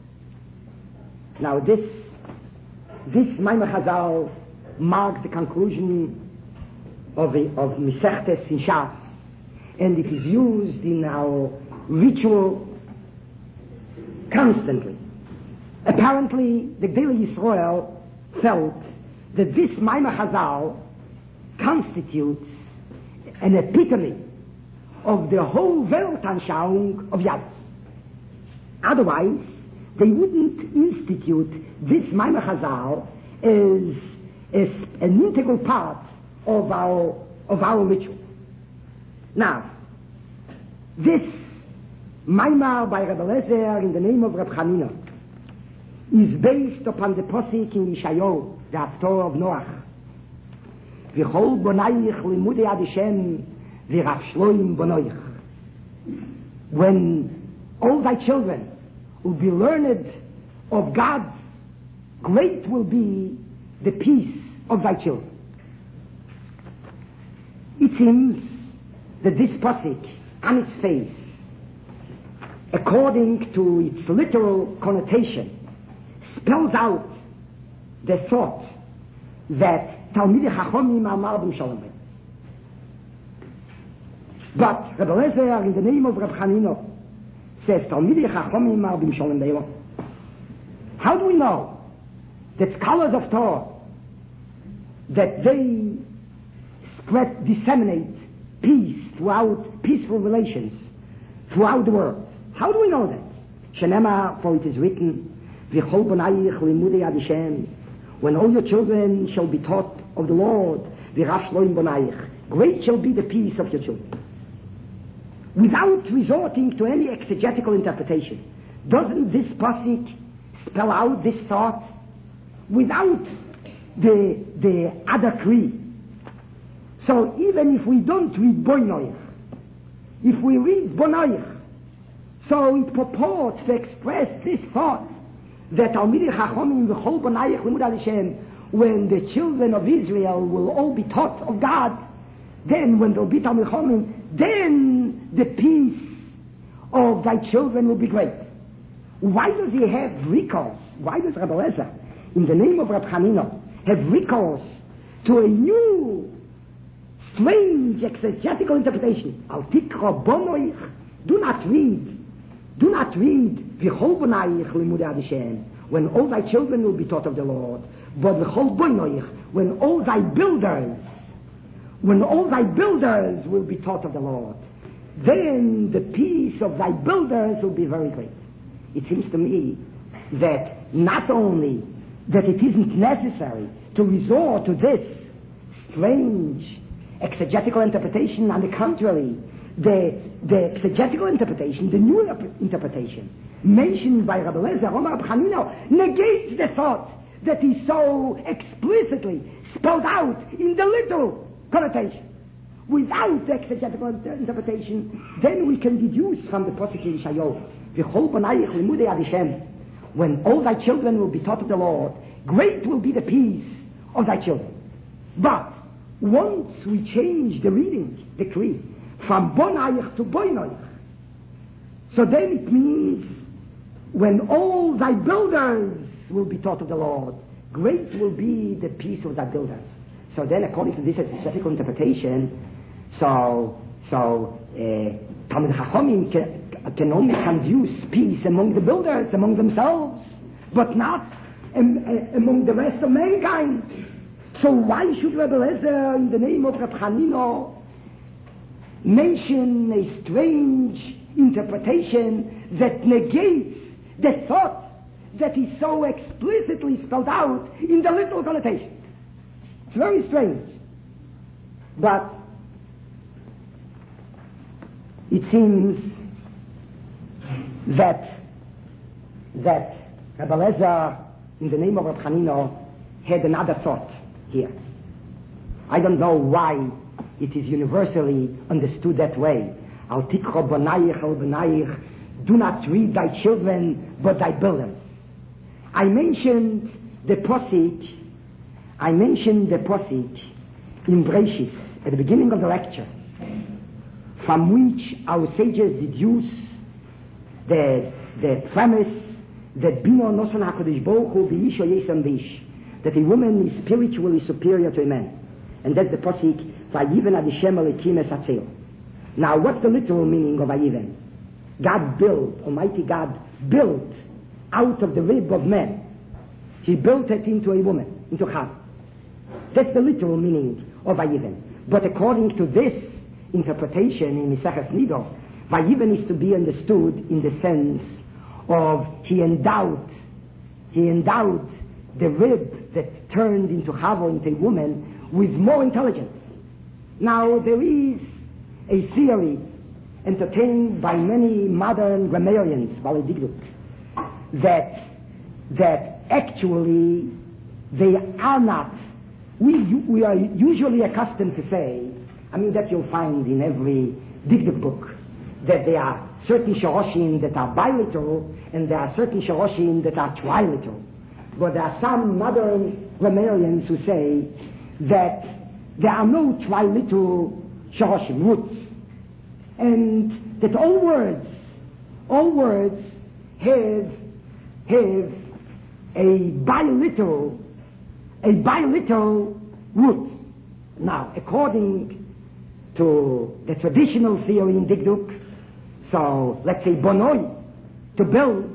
Now this this Maimar Chazal marks the conclusion of the, of Mesechtes in Shas, and it is used in our ritual constantly. Apparently, the Gdei Yisrael felt that this Maimar Chazal constitutes an epitome of the whole Weltanschauung of Yadus. Otherwise, they wouldn't institute this Maimar Chazal as, as an integral part of our, of our ritual. Now, this Maimar by Rebbe Lezer in the name of Reb Chanina is based upon the posik in Yeshayahu, the Haftorah of Noach. V'chol bonayich limudei ad Hashem v'raf shloim bonoich. When all thy children will be learned of God, great will be the peace of thy children. It seems that this posik, on its face, according to its literal connotation, spells out the thought that Talmidei Chachomim Amar B'Shalom Shalom. But Rebbe Lezer, in the name of Reb Chanina, says Talmidei Chachomim Amar B'Shalom Shalom. How do we know that scholars of Torah, that they spread, disseminate peace throughout, peaceful relations throughout the world? How do we know that? Shenema, for it is written, V'chol bonayich limudei ad Hashem, when all your children shall be taught of the Lord, v'raf shloim bonayich, great shall be the peace of your children. Without resorting to any exegetical interpretation, doesn't this pasuk spell out this thought? Without the, the other creed. So even if we don't read bonoich, if we read bonoich, so it purports to express this thought that Talmidei Chachomim v'chol bonayich limud ad Hashem, when the children of Israel will all be taught of God, then when they'll be Talmidei Chachomim, then the peace of thy children will be great. Why does he have recourse? Why does Rebbe Lezer, in the name of Reb Chanina, have recourse to a new, strange exegetical interpretation? Al tikra bonoich, do not read. Do not read v'chol bonayich limudei ad Hashem, when all thy children will be taught of the Lord, but v'chol bonoich, when all thy builders, when all thy builders will be taught of the Lord, then the peace of thy builders will be very great. It seems to me that not only that it isn't necessary to resort to this strange exegetical interpretation, on the contrary, the, the exegetical interpretation, the new interpretation, mentioned by Rabbi Lezer, Omar Reb Chanina, negates the thought that is so explicitly spelled out in the literal connotation. Without the exegetical interpretation, then we can deduce from the posuk in Yeshayahu, V'chol bonayich limudei ad Hashem, when all thy children will be taught of the Lord, great will be the peace of thy children. But once we change the reading, the creed, from bonayich to boinoich, so then it means when all thy builders will be taught of the Lord, great will be the peace of thy builders. So then, according to this exegetical interpretation, so so uh, Talmidei Chachomim can, can only conduce peace among the builders, among themselves, but not um, uh, among the rest of mankind. So why should Rebbe Lezer, in the name of Reb Chanina, mention a strange interpretation that negates the thought that is so explicitly spelled out in the literal connotation? It's very strange. But it seems that that Rebbe Lezer, in the name of Reb Chanina, had another thought here. I don't know why it is universally understood that way. Al tikra bonayich al bonayich, do not read thy children but thy builders. I mentioned the posik, I mentioned the posik in Breishis at the beginning of the lecture, from which our sages deduce the, the premise that Bino Nosan HaKadosh Baruch Hu B'ish Yesam B'ish, that a woman is spiritually superior to a man. And that's the posik, Vayiven ad Hashem Elokim es Hatzel. Now, what's the literal meaning of Vayiven? God built, Almighty God built out of the rib of man. He built it into a woman, into Chava. That's the literal meaning of Vayiven. But according to this interpretation in Maseches Nidor, Vayiven is to be understood in the sense of he endowed, he endowed the rib that turned into Chava, into a woman, with more intelligence. Now, there is a theory entertained by many modern grammarians, that, that actually they are not. We, we are usually accustomed to say, I mean that you'll find in every Dikduk book, that there are certain shoroshim that are biliteral and there are certain shoroshim that are triliteral. But there are some modern grammarians who say that there are no triliteral shoroshim, roots, and that all words, all words have, have a biliteral, a biliteral root. Now, according to the traditional theory in Dikduk, so let's say bonoi, to build,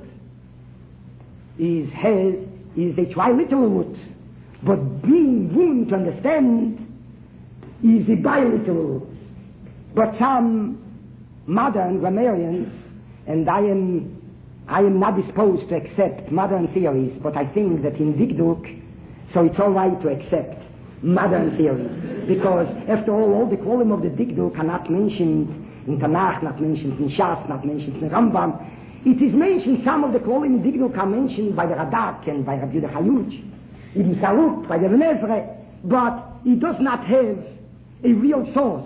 is has is a triliteral root, but being womb to understand is a biliteral root. But some modern grammarians, and I am I am not disposed to accept modern theories, but I think that in Dikduk, so it's all right to accept modern theories, because after all, all the quorum of the Dikduk are not mentioned in Tanakh, not mentioned in Shas, not mentioned in Rambam. It is mentioned, some of the quorum in Dikduk are mentioned by the Radak and by Rabbi Yehuda Hayuj, Ibn Sarut, by the Venezre, but it does not have a real source.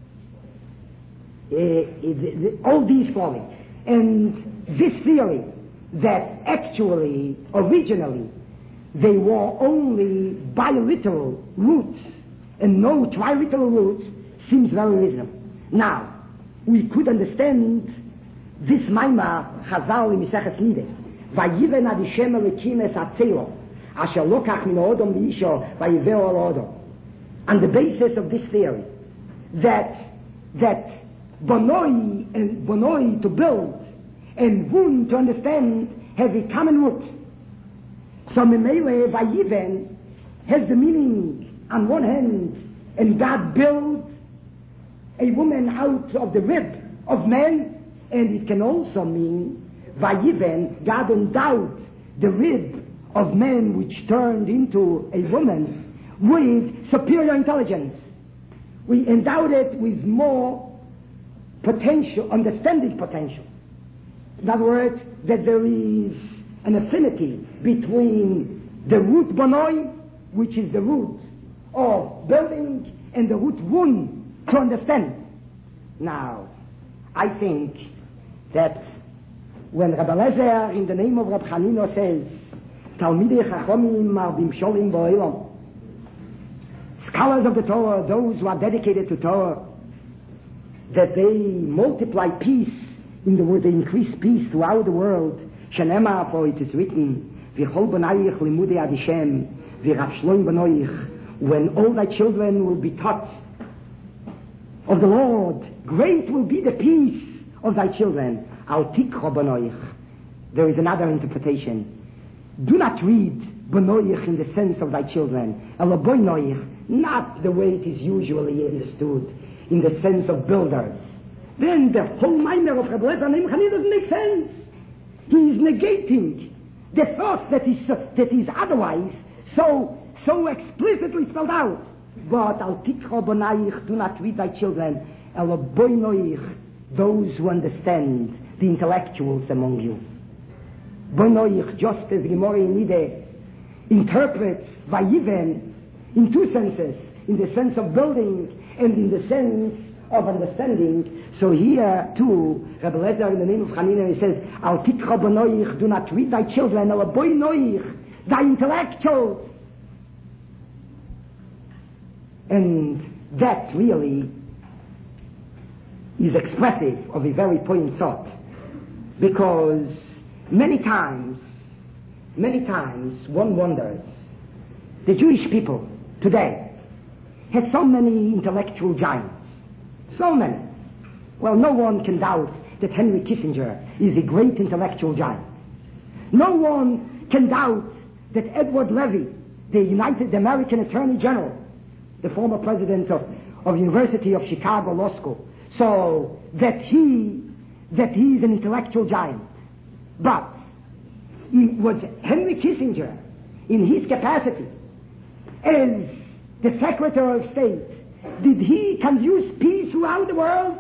Uh, it, all these quorum. And this theory that actually, originally, they were only biliteral roots and no triliteral roots seems very reasonable. Now, we could understand this Maimar Chazal in Maseches Nidor. Vayiven ad Hashem Elokim es hatzelo, asher lokach min ha'odom li'isho vayiveo al odom. On the basis of this theory, that that bonoi and bonoi to build and wun to understand have a common root. So Memele Vayiven has the meaning on one hand, and God built a woman out of the rib of man, and it can also mean Vayiven, God endowed the rib of man which turned into a woman with superior intelligence. We endowed it with more potential, understanding potential. In other words, that there is an affinity between the root bonoi, which is the root of building, and the root wun, to understand. Now, I think that when Rabbi Lezer, in the name of Rabbi Hanino, says, Talmidei Chachomim are bimsholim bo'olam, scholars of the Torah, those who are dedicated to Torah, that they multiply peace in the world, they increase peace throughout the world. Shenema, for it is written, V'chol b'nayich limudei ad Hashem, v'rav shloim b'noich, when all thy children will be taught of the Lord, great will be the peace of thy children. Al tikro b'noich. There is another interpretation. Do not read b'noich in the sense of thy children. Ela b'noich, not the way it is usually understood, in the sense of builders. Then the whole minor of Rabbi Lezer Neimchani doesn't make sense. He is negating the thought that is, uh, that is otherwise so, so explicitly spelled out. But al tikro b'noich, do not read thy children. Ela b'noich, those who understand, the intellectuals among you. B'noich, just as Gemara in Nidor interprets Vayiven in two senses, in the sense of building and in the sense of understanding. So here too, Rabbi Lezer in the name of Chanina, he says, Al tikra b'noich, do not read thy children, Ela b'noich, thy intellectuals. And that really is expressive of a very poignant thought, because many times, many times one wonders, the Jewish people today have so many intellectual giants, so many. Well, no one can doubt that Henry Kissinger is a great intellectual giant. No one can doubt that Edward Levy, the United American Attorney General, the former president of, of University of Chicago Law School, so that he that he is an intellectual giant. But it was Henry Kissinger, in his capacity as the Secretary of State, did he conduce peace throughout the world?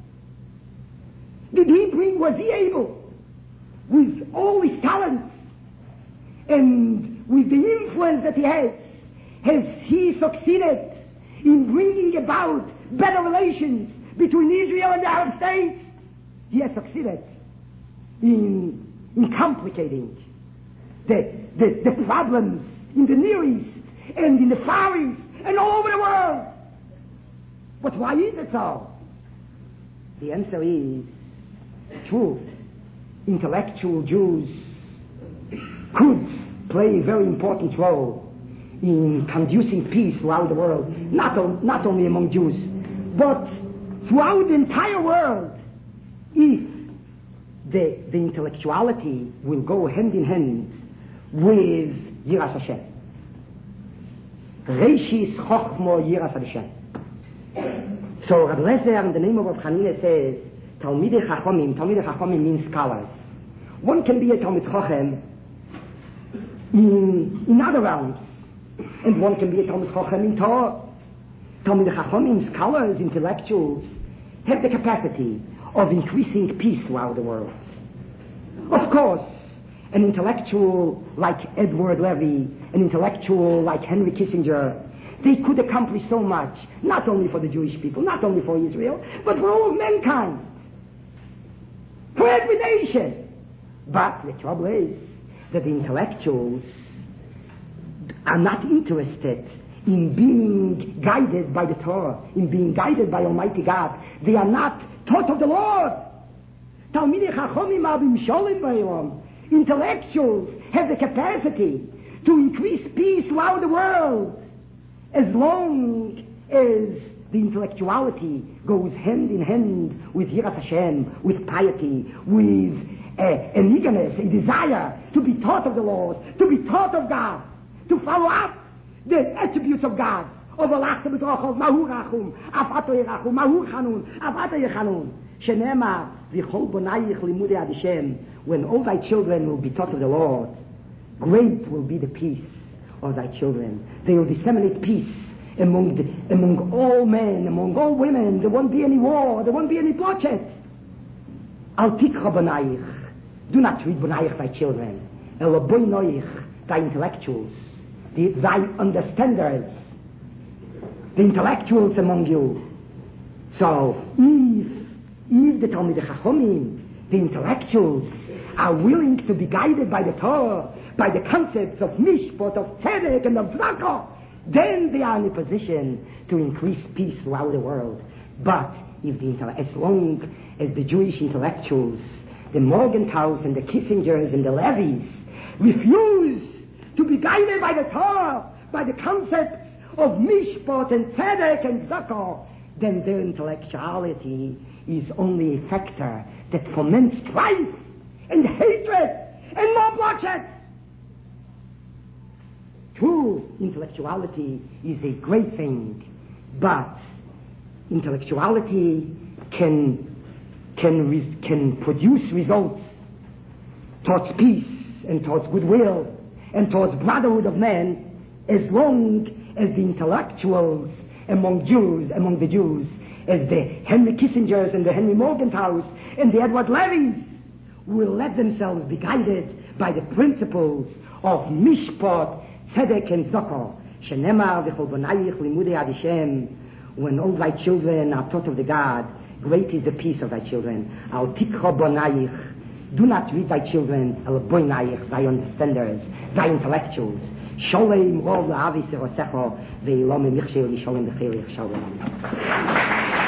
Did he bring, was he able, with all his talents and with the influence that he has, has he succeeded in bringing about better relations between Israel and the Arab states? He has succeeded in, in complicating the, the, the problems in the Near East and in the Far East and all over the world. But why is it so? The answer is true. Intellectual Jews could play a very important role in conducing peace throughout the world, not, on, not only among Jews, but throughout the entire world, if the, the intellectuality will go hand in hand with Yiras Hashem. Reishis Chochmo Yiras Hashem. So Reb Lezer, in the name of Reb Chanina, says, Talmidei Chachomim, Talmidei Chachomim means scholars. One can be a Talmid Chochem in, in other realms, and one can be a Talmid Chochem in Torah. Talmidei Chachomim, scholars, intellectuals, have the capacity of increasing peace throughout the world. Of course, an intellectual like Edward Levy, an intellectual like Henry Kissinger, they could accomplish so much, not only for the Jewish people, not only for Israel, but for all of mankind, for every nation. But the trouble is that the intellectuals are not interested in being guided by the Torah, in being guided by Almighty God. They are not taught of the Lord. Talmidei Chachomim Abim Sholim Ba'olam. Intellectuals have the capacity to increase peace throughout the world as long as the intellectuality goes hand in hand with Yiras Hashem, with piety, with uh, an eagerness, a desire to be taught of the Lord, to be taught of God, to follow up the attributes of God. Of Allah B'Tochov, Mahu Rachum, Afato Yerachum, Mahu Chanun, Afato Yechanun. Shenema, V'chol Bonayich Limudei Ad Hashem. When all thy children will be taught of the Lord, great will be the peace of thy children. They will disseminate peace among the, among all men, among all women. There won't be any war. There won't be any bloodshed. Al Tikcha Bonayich. Do not read Bonayich, thy children. El Boinoich, thy intellectuals, the, thy understanders, the intellectuals among you. So, if, if the Talmidei Chachomim, the intellectuals, are willing to be guided by the Torah, by the concepts of Mishpat, of Tzedek, and of Zakah, then they are in a position to increase peace throughout the world. But if the as long as the Jewish intellectuals, the Morgenthaus and the Kissingers and the Levies, refuse to be guided by the Torah, by the concepts of Mishpat and Tzedek and Zakah, then their intellectuality is only a factor that foments strife and hatred and more bloodshed. True intellectuality is a great thing, but intellectuality can can res- can produce results towards peace and towards goodwill and towards brotherhood of men as long as the intellectuals among Jews, among the Jews, as the Henry Kissingers and the Henry Morgenthaus and the Edward Levys will let themselves be guided by the principles of Mishpat, Tzedek, and Zakah. Shenemar v'chol bonayich limudei ad Hashem. When all thy children are taught of the God, great is the peace of thy children. Al tikcha bonayich. Do not read thy children, al bonayich, thy understanders, thy intellectuals. Sholem rov la'avi serosecho ve'ilom emichshei u'nisholem b'cheirich shalom.